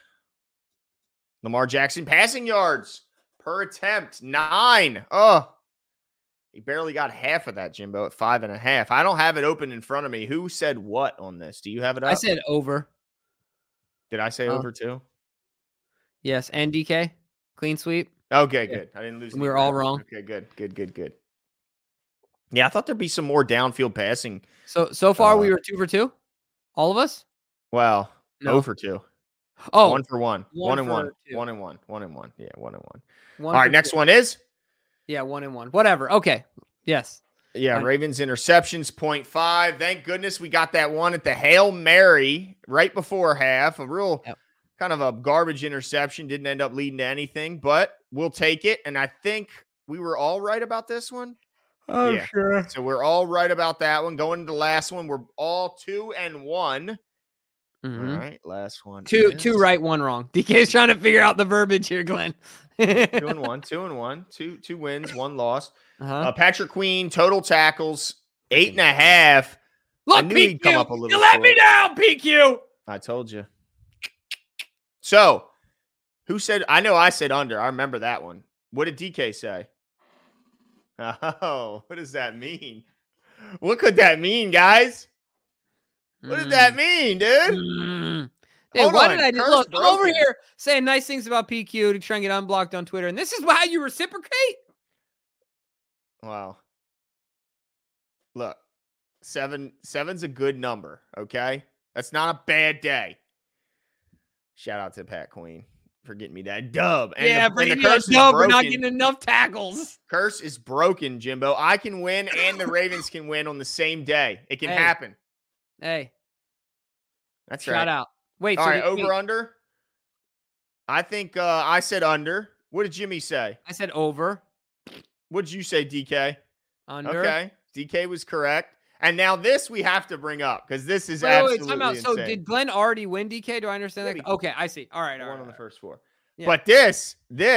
Speaker 1: Lamar Jackson passing yards per attempt, 9. Oh, he barely got half of that, Jimbo, at 5.5. I don't have it open in front of me. Who said what on this? Do you have it up?
Speaker 2: I said over.
Speaker 1: Did I say over too?
Speaker 2: Yes, and DK, clean sweep.
Speaker 1: Okay, good. I didn't lose.
Speaker 2: We were all wrong.
Speaker 1: Okay, good. Yeah, I thought there'd be some more downfield passing.
Speaker 2: So far we were 2 for 2, all of us.
Speaker 1: Well,
Speaker 2: no.
Speaker 1: 0 for 2.
Speaker 2: Oh,
Speaker 1: 1 for 1. 1 and 1. 1 and 1. 1 and 1. Yeah, 1 and 1. All right, next one is.
Speaker 2: Yeah, 1 and 1. Whatever. Okay. Yes.
Speaker 1: Yeah, Ravens interceptions 0.5. Thank goodness we got that one at the Hail Mary right before half. A real kind of a garbage interception. Didn't end up leading to anything, but we'll take it. And I think we were all right about this one.
Speaker 2: Oh, yeah. Sure.
Speaker 1: So we're all right about that one. Going into the last one, we're all 2 and 1.
Speaker 2: Mm-hmm.
Speaker 1: All right, last one.
Speaker 2: 2 right, 1 wrong. DK is trying to figure out the verbiage here, Glenn.
Speaker 1: 2 and 1. 2 wins, 1 loss. Patrick Queen, total tackles, 8.5.
Speaker 2: Look,
Speaker 1: I knew
Speaker 2: PQ,
Speaker 1: he'd come up a little
Speaker 2: you let
Speaker 1: short.
Speaker 2: me down, PQ.
Speaker 1: I told you. So, who said? I know I said under. I remember that one. What did DK say? Oh, what does that mean? What could that mean, guys? What did that mean, dude?
Speaker 2: Hey, what did I do? Look, I'm over here saying nice things about PQ to try and get unblocked on Twitter, and this is how you reciprocate?
Speaker 1: Wow. Look, 7's a good number, okay? That's not a bad day. Shout out to Pat Queen for getting me that dub. And
Speaker 2: Yeah,
Speaker 1: the
Speaker 2: the
Speaker 1: curse is
Speaker 2: dub. We're
Speaker 1: broken.
Speaker 2: not getting enough tackles.
Speaker 1: Curse is broken, Jimbo. I can win and the Ravens can win on the same day. It can happen.
Speaker 2: Hey.
Speaker 1: That's
Speaker 2: Shout
Speaker 1: right.
Speaker 2: out. Wait,
Speaker 1: All
Speaker 2: so
Speaker 1: right, over under? I think I said under. What did Jimmy say?
Speaker 2: I said over.
Speaker 1: What did you say, DK?
Speaker 2: Under.
Speaker 1: Okay. DK was correct. And now this we have to bring up because this is
Speaker 2: wait,
Speaker 1: absolutely
Speaker 2: time out.
Speaker 1: insane.
Speaker 2: So did Glenn already win, DK? Do I understand that? Okay, I see. All right.
Speaker 1: One on the first four.
Speaker 2: Yeah.
Speaker 1: But this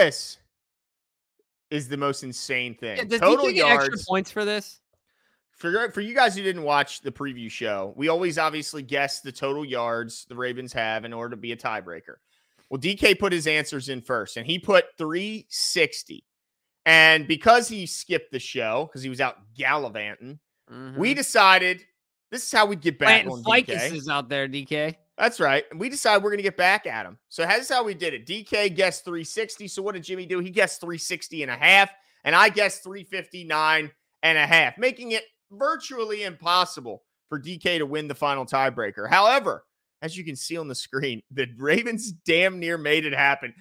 Speaker 1: is the most insane thing.
Speaker 2: Yeah, does
Speaker 1: total
Speaker 2: DK get
Speaker 1: yards.
Speaker 2: extra points for this?
Speaker 1: For you guys who didn't watch the preview show, we always obviously guess the total yards the Ravens have in order to be a tiebreaker. Well, DK put his answers in first, and he put 360. And because he skipped the show, because he was out gallivanting, we decided this is how we get back on DK.
Speaker 2: Ficus is out there, DK.
Speaker 1: That's right. And we decided we're going to get back at him. So that's how we did it. DK guessed 360. So what did Jimmy do? He guessed 360 and a half, and I guessed 359 and a half, making it virtually impossible for DK to win the final tiebreaker. However, as you can see on the screen, the Ravens damn near made it happen.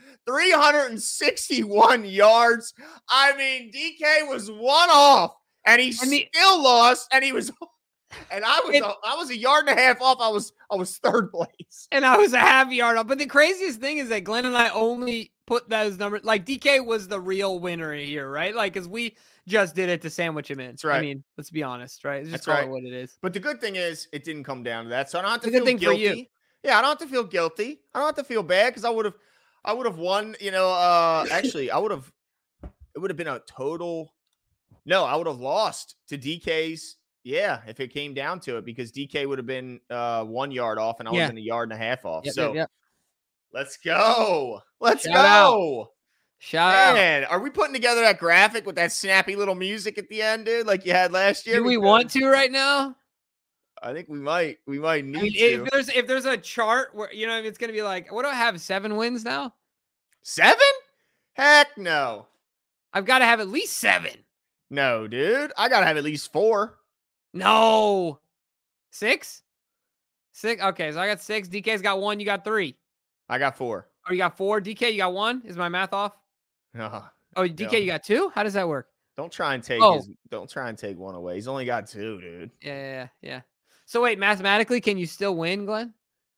Speaker 1: 361 yards. I mean, DK was one off, and he still lost, and he was and I was a yard and a half off. I was third place.
Speaker 2: And I was a half yard off. But the craziest thing is that Glenn and I only put those numbers. Like, DK was the real winner here, right? Like, because we just did it to sandwich him in.
Speaker 1: That's right.
Speaker 2: I mean, let's be honest, right? Just
Speaker 1: That's
Speaker 2: call
Speaker 1: right.
Speaker 2: it what it is.
Speaker 1: But the good thing is it didn't come down to that. So I don't have to
Speaker 2: It's a
Speaker 1: feel
Speaker 2: good thing
Speaker 1: guilty.
Speaker 2: for you.
Speaker 1: Yeah, I don't have to feel guilty. I don't have to feel bad because I would have won, actually it would have been a total. No, I would have lost to DK's. Yeah, if it came down to it, because DK would have been 1 yard off and I would have been a yard and a half off. Let's go. Let's go.
Speaker 2: Shout out.
Speaker 1: Man, are we putting together that graphic with that snappy little music at the end, dude, like you had last year?
Speaker 2: Do we want to right now?
Speaker 1: I think we might. We might need
Speaker 2: to.
Speaker 1: If
Speaker 2: there's a chart where it's gonna be like, what do I have? 7 wins now?
Speaker 1: 7? Heck no.
Speaker 2: I've got to have at least 7.
Speaker 1: No, dude. I gotta have at least 4.
Speaker 2: No. 6? 6. Okay, so I got 6. DK's got 1. You got 3.
Speaker 1: I got 4.
Speaker 2: Oh, you got 4. DK, you got 1. Is my math off? Oh, DK, you got 2. How does that work?
Speaker 1: Don't try and take one away. He's only got 2, dude.
Speaker 2: Yeah. So wait, mathematically, can you still win, Glenn?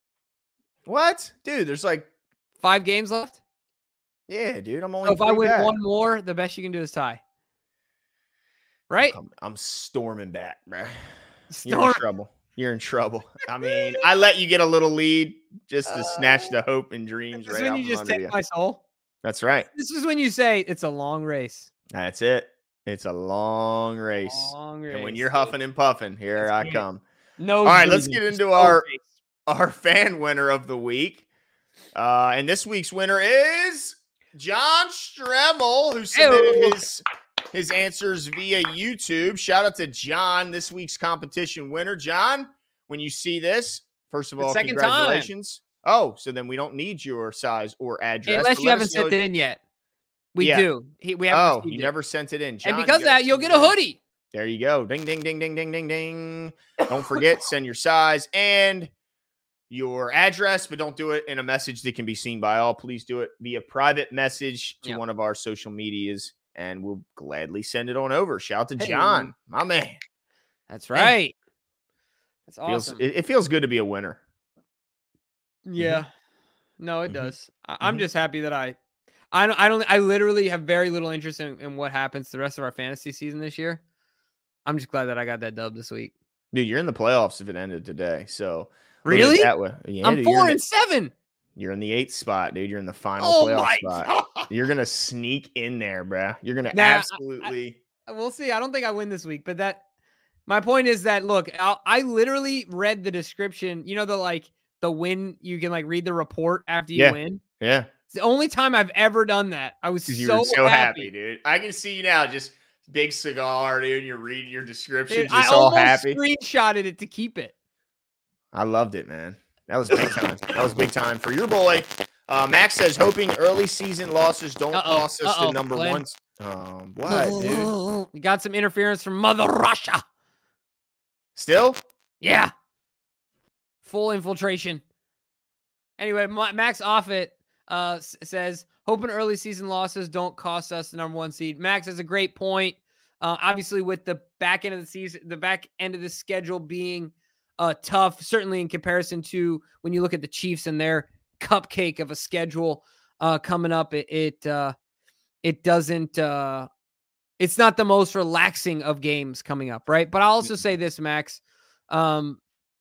Speaker 1: What, dude? There's like
Speaker 2: 5 games left.
Speaker 1: Yeah, dude. I'm only.
Speaker 2: So if I win back. 1 more, the best you can do is tie. Right?
Speaker 1: I'm storming back, bro. You're in trouble. You're in trouble. I mean, I let you get a little lead just to snatch the hope and dreams.
Speaker 2: This is when you just take my soul.
Speaker 1: That's right.
Speaker 2: This is when you say it's a long race.
Speaker 1: That's it. It's a long race. And when you're huffing and puffing, here I come. All right, let's get into our fan winner of the week. And this week's winner is John Stremmel, who submitted his answers via YouTube. Shout out to John, this week's competition winner. John, when you see this, first of all, congratulations. Oh, so then we don't need your size or address.
Speaker 2: Unless you haven't sent it in yet. We do. We have.
Speaker 1: You never sent it in. John,
Speaker 2: and because of that, you'll get a hoodie.
Speaker 1: There you go. Ding, ding, ding, ding, ding, ding, ding. Don't forget, send your size and your address, but don't do it in a message that can be seen by all. Please do it via private message to one of our social medias, and we'll gladly send it on over. Shout out to John, my man.
Speaker 2: That's right. That's awesome.
Speaker 1: It feels good to be a winner.
Speaker 2: Yeah. No, it does. I'm just happy that I literally have very little interest in what happens the rest of our fantasy season this year. I'm just glad that I got that dub this week.
Speaker 1: Dude, you're in the playoffs if it ended today. So
Speaker 2: really?
Speaker 1: That way. Yeah,
Speaker 2: I'm 4-7.
Speaker 1: You're in the 8th spot, dude. You're in the final playoff spot. You're gonna sneak in there, bruh. You're gonna absolutely.
Speaker 2: We'll see. I don't think I win this week, but my point is that look, I literally read the description. You know the win. You can read the report after you win.
Speaker 1: Yeah.
Speaker 2: It's the only time I've ever done that. I was
Speaker 1: so happy, dude. I can see you now, just big cigar, dude. You're reading your description,
Speaker 2: dude,
Speaker 1: just all happy.
Speaker 2: I almost screenshotted it to keep it.
Speaker 1: I loved it, man. That was big time. That was big time for your boy. Max says, hoping early season losses don't cost us the number one. What, dude?
Speaker 2: We got some interference from Mother Russia.
Speaker 1: Still?
Speaker 2: Yeah. Full infiltration. Anyway, Max Offit says, hoping early season losses don't cost us the number 1 seed. Max has a great point. Obviously, with the back end of the season, the back end of the schedule being tough, certainly in comparison to when you look at the Chiefs and their cupcake of a schedule coming up, it doesn't. It's not the most relaxing of games coming up, right? But I'll also say this, Max. Number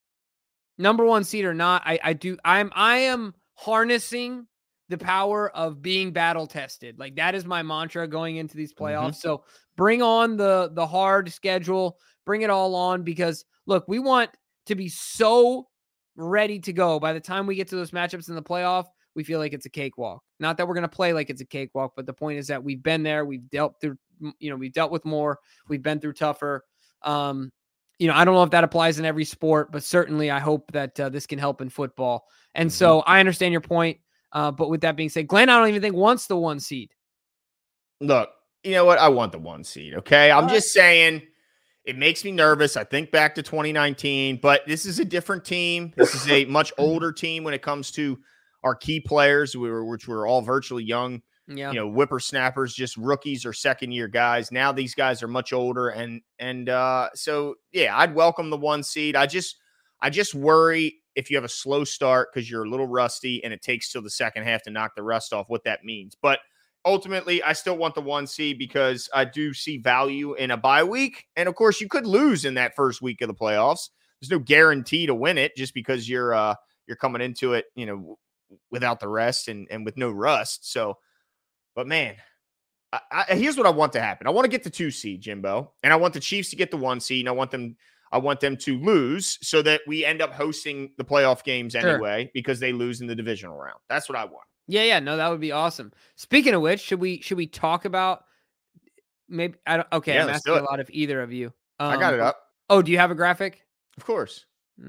Speaker 2: 1 seed or not, I am harnessing the power of being battle tested. Like, that is my mantra going into these playoffs. So bring on the hard schedule, bring it all on, because look, we want to be so ready to go by the time we get to those matchups in the playoff. We feel like it's a cakewalk. Not that we're going to play like it's a cakewalk, but the point is that we've been there. We've dealt through, we've dealt with more. We've been through tougher. I don't know if that applies in every sport, but certainly I hope that this can help in football. And so I understand your point. But with that being said, Glenn, I don't even think wants the 1 seed.
Speaker 1: Look, you know what? I want the 1 seed. Okay. I'm just saying it makes me nervous. I think back to 2019, but this is a different team. This is a much older team when it comes to our key players, which were all virtually young, whippersnappers, just rookies or second-year guys. Now these guys are much older, and so yeah, I'd welcome the 1 seed. I just worry if you have a slow start because you're a little rusty and it takes till the second half to knock the rust off, what that means. But ultimately, I still want the 1 seed because I do see value in a bye week, and of course, you could lose in that first week of the playoffs. There's no guarantee to win it just because you're coming into it, without the rest and with no rust. So, but man, here's what I want to happen. I want to get the 2 seed, Jimbo, and I want the Chiefs to get the 1 seed, and I want them to lose so that we end up hosting the playoff games anyway, because they lose in the divisional round. That's what I want.
Speaker 2: Yeah. No, that would be awesome. Speaking of which, should we talk about maybe? I'm asking a lot of either of you.
Speaker 1: I got it up.
Speaker 2: Oh, do you have a graphic?
Speaker 1: Of course.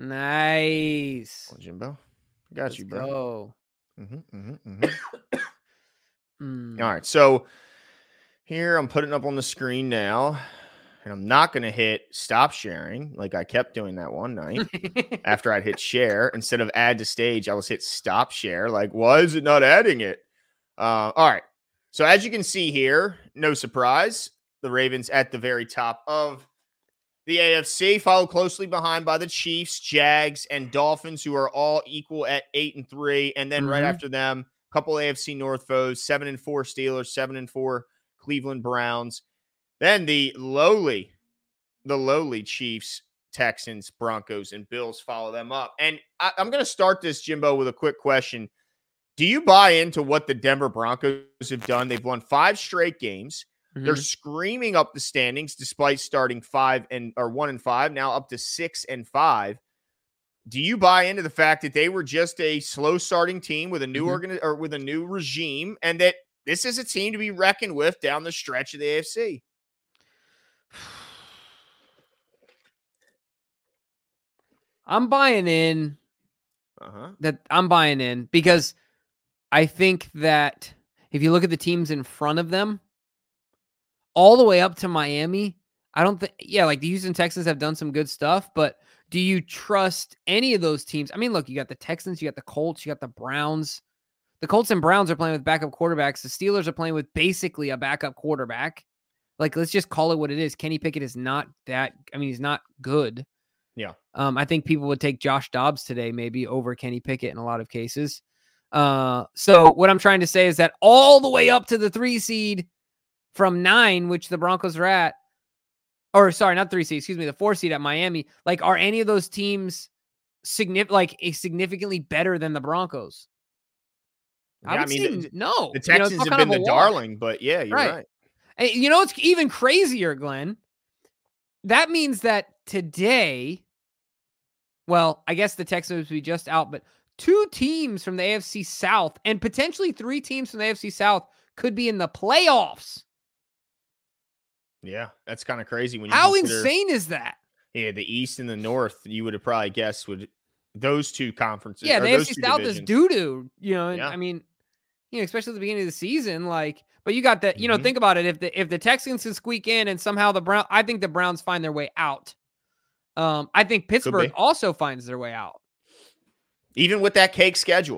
Speaker 2: Nice.
Speaker 1: Well, Jimbo, I got you, bro.
Speaker 2: Go.
Speaker 1: All right. So here I'm putting up on the screen now. And I'm not going to hit stop sharing like I kept doing that one night after I'd hit share. Instead of add to stage, I was hit stop share. Like, why is it not adding it? All right. So as you can see here, no surprise, the Ravens at the very top of the AFC, followed closely behind by the Chiefs, Jags, and Dolphins, who are all equal at 8-3. And then right after them, a couple AFC North foes, 7-4 Steelers, 7-4 Cleveland Browns. Then the lowly Chiefs, Texans, Broncos, and Bills follow them up. And I'm going to start this, Jimbo, with a quick question. Do you buy into what the Denver Broncos have done? They've won 5 straight games. They're screaming up the standings despite starting 1-5, now up to 6-5. Do you buy into the fact that they were just a slow starting team with a new with a new regime, and that this is a team to be reckoned with down the stretch of the AFC?
Speaker 2: I'm buying in. I'm buying in because I think that if you look at the teams in front of them, all the way up to Miami, I don't think, like the Houston Texans have done some good stuff, but do you trust any of those teams? I mean, look, you got the Texans, you got the Colts, you got the Browns. The Colts and Browns are playing with backup quarterbacks. The Steelers are playing with basically a backup quarterback. Like, let's just call it what it is. Kenny Pickett is not that, he's not good.
Speaker 1: Yeah.
Speaker 2: I think people would take Josh Dobbs today maybe over Kenny Pickett in a lot of cases. So what I'm trying to say is that all the way up to the 3 seed from 9, which the Broncos are at, or sorry, not 3 seed, the 4 seed at Miami, like, are any of those teams significantly better than the Broncos?
Speaker 1: Yeah,
Speaker 2: no.
Speaker 1: The Texans have been the darling, but yeah, you're right.
Speaker 2: And it's even crazier, Glenn. That means that today, well, I guess the Texans would be just out, but 2 teams from the AFC South and potentially 3 teams from the AFC South could be in the playoffs.
Speaker 1: Yeah, that's kind of crazy.
Speaker 2: How insane is that?
Speaker 1: Yeah, the East and the North, you would have probably guessed those 2 conferences.
Speaker 2: Yeah, the AFC South is doo-doo. Especially at the beginning of the season, but you got that. Think about it. If the Texans can squeak in and somehow I think the Browns find their way out. I think Pittsburgh also finds their way out.
Speaker 1: Even with that cake schedule.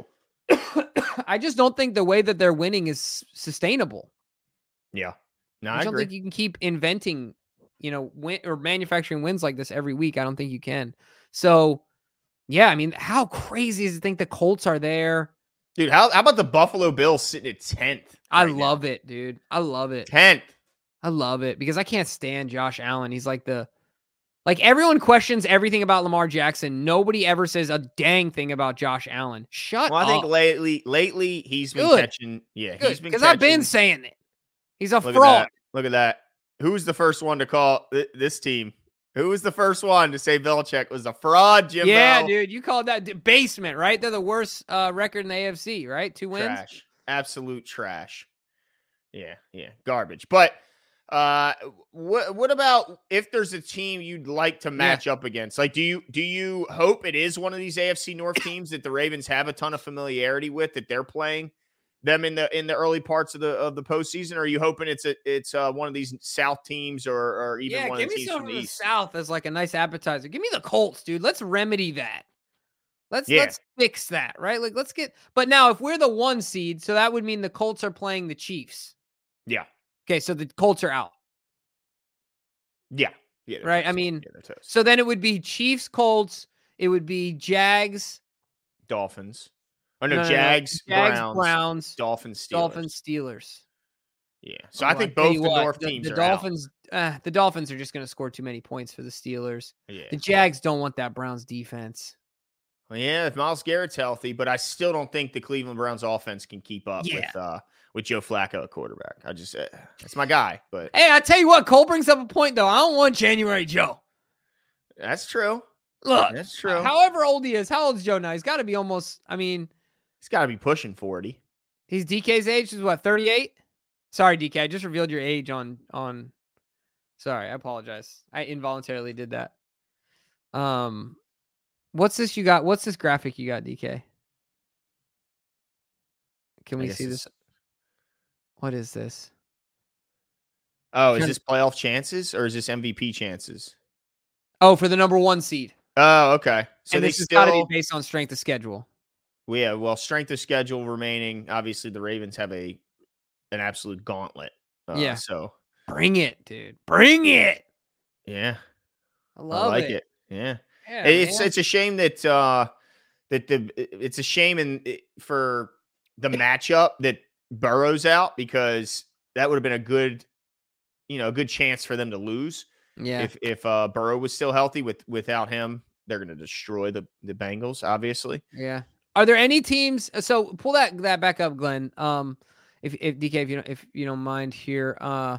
Speaker 2: I just don't think the way that they're winning is sustainable.
Speaker 1: Yeah. No,
Speaker 2: I
Speaker 1: I
Speaker 2: don't
Speaker 1: agree.
Speaker 2: think you can keep inventing, win or manufacturing wins like this every week. I don't think you can. So, yeah, I mean, how crazy is it to think the Colts are there?
Speaker 1: Dude, how about the Buffalo Bills sitting at 10th?
Speaker 2: I love it, dude. I love it.
Speaker 1: 10th.
Speaker 2: I love it because I can't stand Josh Allen. He's like everyone questions everything about Lamar Jackson. Nobody ever says a dang thing about Josh Allen. Shut
Speaker 1: Well, I
Speaker 2: up.
Speaker 1: think lately he's been
Speaker 2: Good.
Speaker 1: catching. Yeah,
Speaker 2: Good,
Speaker 1: he's been
Speaker 2: because
Speaker 1: catching.
Speaker 2: I've been saying it. He's a
Speaker 1: Look
Speaker 2: fraud.
Speaker 1: Look at that. Who was the first one to call this team? Who was the first one to say Belichick was a fraud, Jimbo?
Speaker 2: Yeah, dude. You called that basement, right? They're the worst record in the AFC, right? 2 wins.
Speaker 1: Trash. Absolute trash. Yeah. Garbage. But what about if there's a team you'd like to match up against? Like, do you hope it is one of these AFC North teams that the Ravens have a ton of familiarity with, that they're playing them in the early parts of the postseason? Or are you hoping it's one of these South teams or even one of the teams from the East?
Speaker 2: South as like a nice appetizer. Give me the Colts, dude. Let's remedy that. Let's fix that, right? Like, let's get. But now, if we're the 1 seed, so that would mean the Colts are playing the Chiefs.
Speaker 1: Yeah.
Speaker 2: Okay, so the Colts are out.
Speaker 1: Yeah.
Speaker 2: Right.
Speaker 1: Toast.
Speaker 2: I mean,
Speaker 1: yeah,
Speaker 2: so then it would be Chiefs, Colts. It would be Jags,
Speaker 1: Dolphins. Oh no, Jags,
Speaker 2: Browns,
Speaker 1: Dolphins,
Speaker 2: Steelers.
Speaker 1: Yeah. So I think both the North teams
Speaker 2: the
Speaker 1: are
Speaker 2: Dolphins. The Dolphins are just going to score too many points for the Steelers.
Speaker 1: Yeah.
Speaker 2: The Jags don't want that Browns defense.
Speaker 1: Well, yeah, if Myles Garrett's healthy, but I still don't think the Cleveland Browns offense can keep up with Joe Flacco at quarterback. I just that's my guy. But
Speaker 2: hey, I tell you what, Cole brings up a point though. I don't want January Joe.
Speaker 1: That's true.
Speaker 2: Look,
Speaker 1: that's true.
Speaker 2: However old he is, how old is Joe now? He's got to be almost. I mean,
Speaker 1: he's got to be pushing 40.
Speaker 2: He's DK's age is what, 38? Sorry, DK, I just revealed your age on. Sorry, I apologize. I involuntarily did that. What's this you got? What's this graphic you got, DK? Can we see this? What is this?
Speaker 1: Oh, is this playoff chances or is this MVP chances?
Speaker 2: Oh, for the number 1 seed.
Speaker 1: Oh, okay. So
Speaker 2: and this has got to be based on strength of schedule.
Speaker 1: Yeah, well, strength of schedule remaining. Obviously, the Ravens have an absolute gauntlet. So
Speaker 2: bring it, dude. Bring it.
Speaker 1: Yeah,
Speaker 2: I like
Speaker 1: it. Yeah, it's a shame that it's a shame for the matchup that Burrow's out, because that would have been a good chance for them to lose.
Speaker 2: Yeah,
Speaker 1: if Burrow was still healthy. Without him, they're going to destroy the Bengals, obviously.
Speaker 2: Yeah. Are there any teams? So pull that back up, Glenn. If DK, if you don't mind here,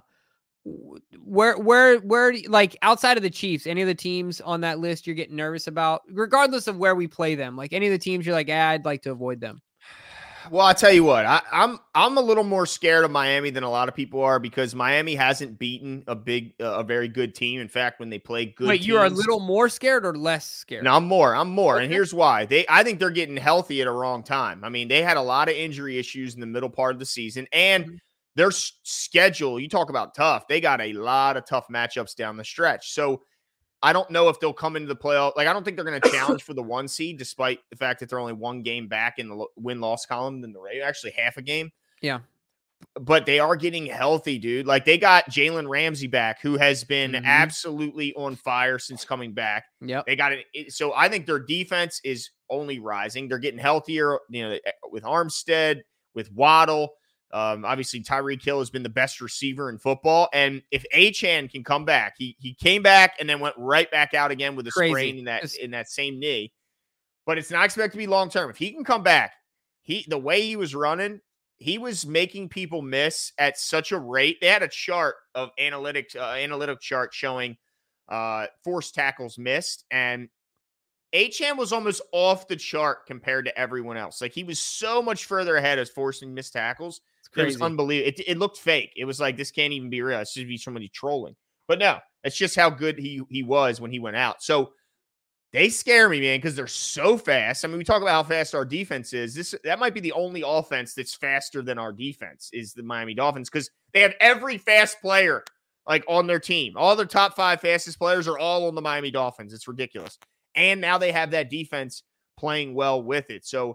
Speaker 2: where like outside of the Chiefs, any of the teams on that list you're getting nervous about, regardless of where we play them? Like any of the teams you're like, I'd like to avoid them.
Speaker 1: Well, I tell you what, I'm a little more scared of Miami than a lot of people are, because Miami hasn't beaten a very good team. In fact, when they play good,
Speaker 2: wait, you're a little more scared or less scared?
Speaker 1: No, I'm more. Okay. And here's why. I think they're getting healthy at a wrong time. I mean, they had a lot of injury issues in the middle part of the season, and their schedule, you talk about tough. They got a lot of tough matchups down the stretch. So I don't know if they'll come into the playoff. Like, I don't think they're going to challenge for the 1 seed, despite the fact that they're only 1 game back in the win-loss column than the Ravens, actually half a game.
Speaker 2: Yeah.
Speaker 1: But they are getting healthy, dude. Like, they got Jalen Ramsey back, who has been absolutely on fire since coming back.
Speaker 2: Yep.
Speaker 1: They got it. So I think their defense is only rising. They're getting healthier, with Armstead, with Waddle. Obviously, Tyreek Hill has been the best receiver in football. And if Achane can come back, he came back and then went right back out again with a sprain in that same knee. But it's not expected to be long term. If he can come back, the way he was running, he was making people miss at such a rate. They had a chart of analytic chart showing forced tackles missed, and Achane was almost off the chart compared to everyone else. Like, he was so much further ahead as forcing missed tackles. It was unbelievable. It looked fake. It was like, this can't even be real. It should be somebody trolling. But no, it's just how good he was when he went out. So they scare me, man, because they're so fast. I mean, we talk about how fast our defense is. That might be the only offense that's faster than our defense is the Miami Dolphins, because they have every fast player like on their team. All their top 5 fastest players are all on the Miami Dolphins. It's ridiculous. And now they have that defense playing well with it. So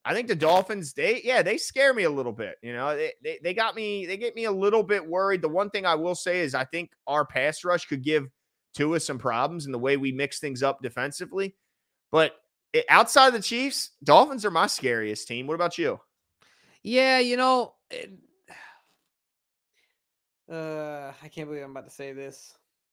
Speaker 1: I think the Dolphins, they scare me a little bit. You know, they get me a little bit worried. The one thing I will say is I think our pass rush could give Tua some problems in the way we mix things up defensively. But outside of the Chiefs, Dolphins are my scariest team. What about you?
Speaker 2: Yeah, I can't believe I'm about to say this.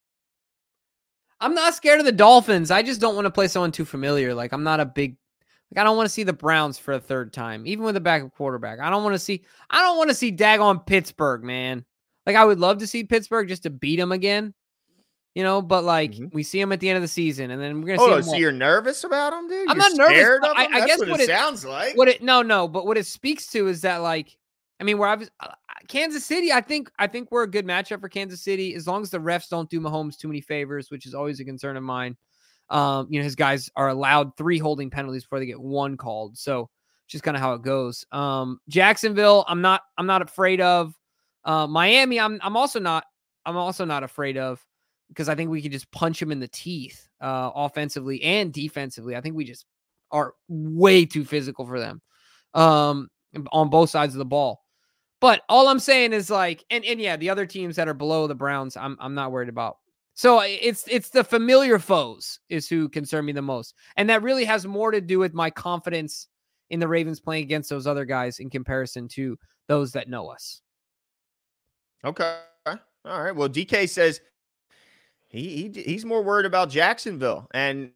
Speaker 2: I'm not scared of the Dolphins. I just don't want to play someone too familiar. Like, I'm not a big, I don't want to see the Browns for a third time, even with a backup quarterback. I don't want to see daggone Pittsburgh, man. Like, I would love to see Pittsburgh just to beat them again, but like we see them at the end of the season, and then we're gonna see.
Speaker 1: So you're nervous about them, dude?
Speaker 2: I'm
Speaker 1: you're
Speaker 2: not nervous.
Speaker 1: Scared of them?
Speaker 2: I guess
Speaker 1: what it sounds like.
Speaker 2: But what it speaks to is that, like, I mean, Kansas City, I think we're a good matchup for Kansas City as long as the refs don't do Mahomes too many favors, which is always a concern of mine. His guys are allowed 3 holding penalties before they get 1 called. So it's just kind of how it goes. Jacksonville, I'm not afraid of. Miami, I'm also not afraid of, because I think we could just punch them in the teeth, offensively and defensively. I think we just are way too physical for them, on both sides of the ball. But all I'm saying is, like, and yeah, the other teams that are below the Browns, I'm not worried about. So it's the familiar foes is who concern me the most. And that really has more to do with my confidence in the Ravens playing against those other guys in comparison to those that know us.
Speaker 1: Okay. All right. Well, DK says he's more worried about Jacksonville. And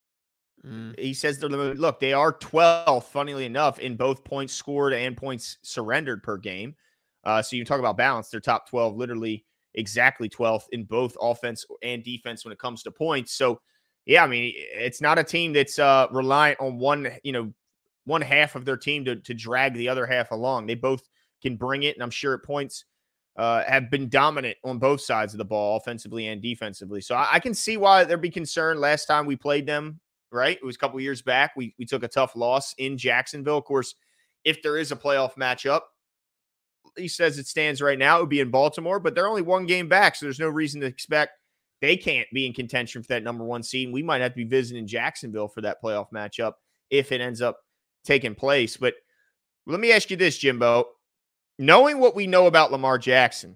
Speaker 1: he says, look, they are 12th, funnily enough, in both points scored and points surrendered per game. So you talk about balance. They're top 12, literally exactly 12th in both offense and defense when it comes to points. So, yeah, I mean, it's not a team that's reliant on one half of their team to drag the other half along. They both can bring it, and I'm sure at points have been dominant on both sides of the ball, offensively and defensively. So I can see why there'd be concern. Last time we played them, right? It was a couple years back. We took a tough loss in Jacksonville. Of course, if there is a playoff matchup, he says it stands right now, it would be in Baltimore, but they're only 1 game back, so there's no reason to expect they can't be in contention for that number 1 seed. We might have to be visiting Jacksonville for that playoff matchup if it ends up taking place. But let me ask you this, Jimbo. Knowing what we know about Lamar Jackson,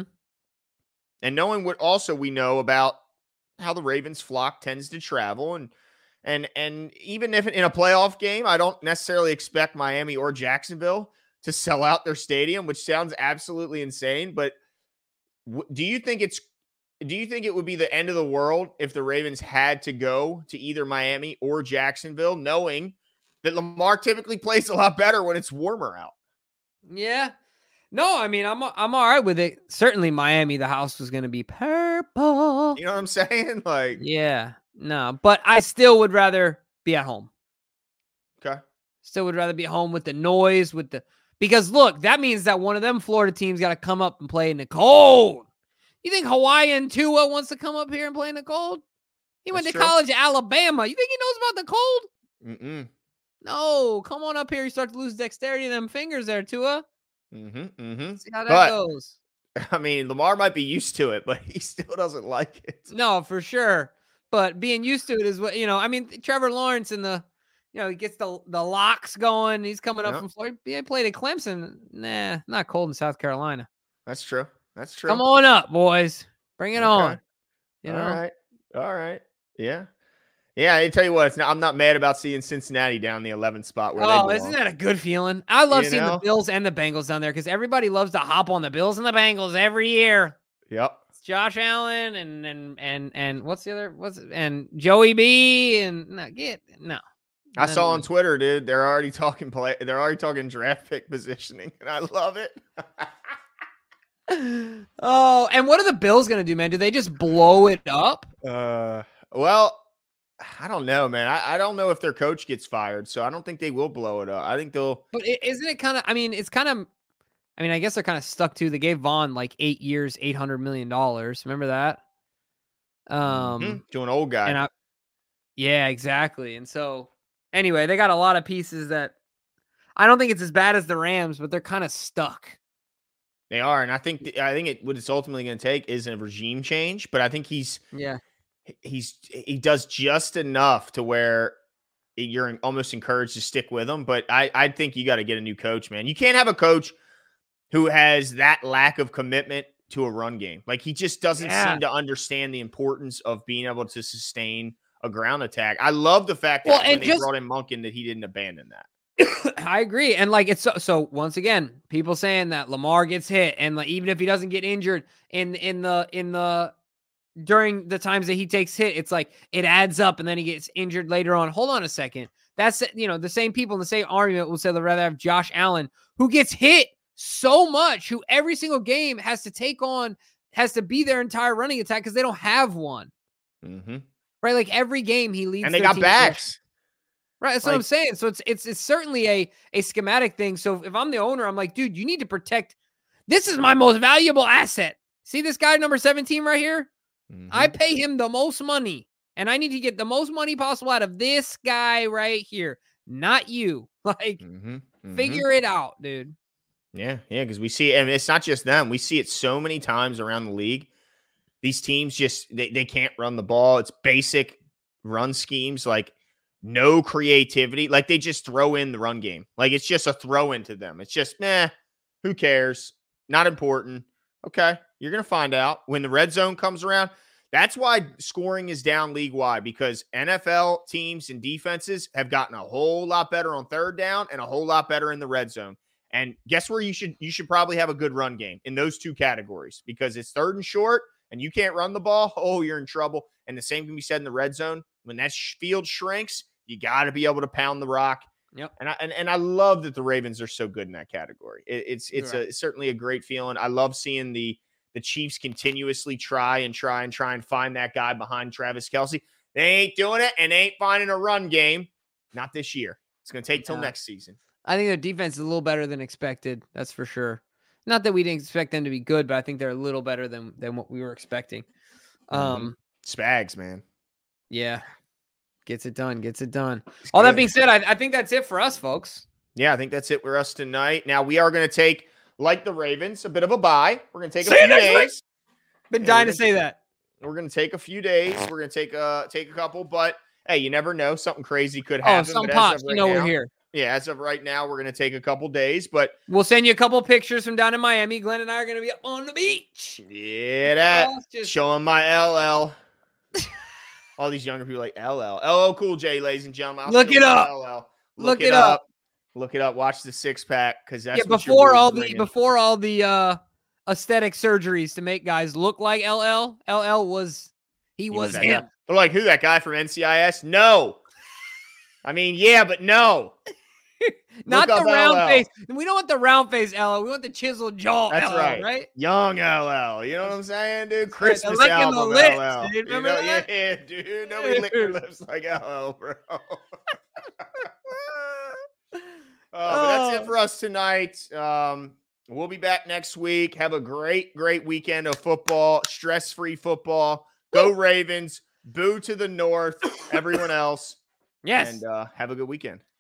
Speaker 1: and knowing what also we know about how the Ravens flock tends to travel, and even if in a playoff game, I don't necessarily expect Miami or Jacksonville to sell out their stadium, which sounds absolutely insane. But do you think it would be the end of the world if the Ravens had to go to either Miami or Jacksonville, knowing that Lamar typically plays a lot better when it's warmer out?
Speaker 2: Yeah. No, I mean, I'm all right with it. Certainly Miami, the house was going to be purple.
Speaker 1: You know what I'm saying? Like,
Speaker 2: yeah, no, but I still would rather be at home.
Speaker 1: Okay.
Speaker 2: Still would rather be at home with the noise, because look, that means that one of them Florida teams got to come up and play in the cold. You think Hawaiian Tua wants to come up here and play in the cold? He went to college at Alabama. You think he knows about the cold?
Speaker 1: Mm-mm.
Speaker 2: No, come on up here. You start to lose dexterity in them fingers there, Tua. See how that goes.
Speaker 1: I mean, Lamar might be used to it, but he still doesn't like it.
Speaker 2: No, for sure. But being used to it is what, I mean, Trevor Lawrence and he gets the locks going. He's coming up from Florida. He played at Clemson. Nah, not cold in South Carolina.
Speaker 1: That's true. Come
Speaker 2: on up, boys. Bring it on.
Speaker 1: All right. Yeah. Yeah, I tell you what, I'm not mad about seeing Cincinnati down the 11th spot.
Speaker 2: Isn't that a good feeling? I love seeing the Bills and the Bengals down there because everybody loves to hop on the Bills and the Bengals every year.
Speaker 1: Yep.
Speaker 2: It's Josh Allen and what's the other? And Joey B and no.
Speaker 1: I saw on Twitter, dude. They're already talking They're already talking draft pick positioning, and I love it.
Speaker 2: Oh, and what are the Bills going to do, man? Do they just blow it up?
Speaker 1: Well, I don't know, man. I don't know if their coach gets fired, so I don't think they will blow it up. I think they'll.
Speaker 2: But isn't it kind of? I mean, it's kind of. I mean, I guess they're kind of stuck to. They gave Vaughn like 8 years, $800 million. Remember that?
Speaker 1: To an old guy.
Speaker 2: Yeah, exactly. And so, anyway, they got a lot of pieces that I don't think it's as bad as the Rams, but they're kind of stuck.
Speaker 1: They are, and I think what it's ultimately going to take is a regime change. But I think he does just enough to where you're almost encouraged to stick with him. But I think you got to get a new coach, man. You can't have a coach who has that lack of commitment to a run game. Like, he just doesn't seem to understand the importance of being able to sustain a ground attack. I love the fact that when they brought in Monken that he didn't abandon that.
Speaker 2: I agree. And like, it's so once again, people saying that Lamar gets hit, and like, even if he doesn't get injured in the during the times that he takes hit, it's like it adds up and then he gets injured later on. Hold on a second. That's, the same people in the same argument will say they'd rather have Josh Allen, who gets hit so much, who every single game has to be their entire running attack because they don't have one.
Speaker 1: Mm-hmm.
Speaker 2: Right? Like, every game he leads,
Speaker 1: and they got backs.
Speaker 2: Right, that's what I'm saying. So it's certainly a schematic thing. So if I'm the owner, I'm like, dude, you need to protect. This is my most valuable asset. See this guy, number 17 right here? Mm-hmm. I pay him the most money, and I need to get the most money possible out of this guy right here, not you. Like, figure it out, dude.
Speaker 1: Yeah, because we see, and it's not just them. We see it so many times around the league. These teams just they can't run the ball. It's basic run schemes, like no creativity. Like, they just throw in the run game. Like, it's just a throw into them. It's just, who cares? Not important. Okay, you're going to find out when the red zone comes around. That's why scoring is down league-wide, because NFL teams and defenses have gotten a whole lot better on third down and a whole lot better in the red zone. And guess where you should probably have a good run game in those two categories, because it's third and short and you can't run the ball. Oh, you're in trouble. And the same can be said in the red zone. When that field shrinks, you got to be able to pound the rock.
Speaker 2: Yep.
Speaker 1: And I love that the Ravens are so good in that category. It's certainly a great feeling. I love seeing the Chiefs continuously try and find that guy behind Travis Kelce. They ain't doing it, and they ain't finding a run game. Not this year. It's going to take till next season.
Speaker 2: I think their defense is a little better than expected. That's for sure. Not that we didn't expect them to be good, but I think they're a little better than what we were expecting.
Speaker 1: Spags, man.
Speaker 2: Yeah. Gets it done. All that being said, I think that's it for us, folks.
Speaker 1: Yeah, I think that's it for us tonight. Now, we are going to take, like the Ravens, a bit of a bye. We're going to take a few days.
Speaker 2: Been dying to say that.
Speaker 1: We're going to take a few days. We're going to take a couple, but hey, you never know. Something crazy could happen.
Speaker 2: Some pops, we're here.
Speaker 1: Yeah, as of right now, we're going to take a couple days, but
Speaker 2: we'll send you a couple pictures from down in Miami. Glenn and I are going to be up on the beach.
Speaker 1: Yeah, showing my LL. All these younger people like LL Cool J, ladies and gentlemen.
Speaker 2: Look it up.
Speaker 1: LL.
Speaker 2: Look it up.
Speaker 1: Look it up. Watch the six pack, because that's
Speaker 2: before all the aesthetic surgeries to make guys look like LL. LL was him.
Speaker 1: They're like, who, that guy from NCIS? No. I mean, yeah, but no.
Speaker 2: Not the round face. We don't want the round face LL. We want the chiseled jaw.
Speaker 1: That's
Speaker 2: LL, right?
Speaker 1: Young LL. You know what I'm saying, dude? Christmas
Speaker 2: licking
Speaker 1: album
Speaker 2: the lips,
Speaker 1: LL.
Speaker 2: Dude. Remember that?
Speaker 1: Yeah, dude. Nobody licked their lips like LL, bro. But that's it for us tonight. We'll be back next week. Have a great weekend of football. Stress-free football. Go Ravens. Boo to the North. Everyone else.
Speaker 2: Yes.
Speaker 1: And have a good weekend.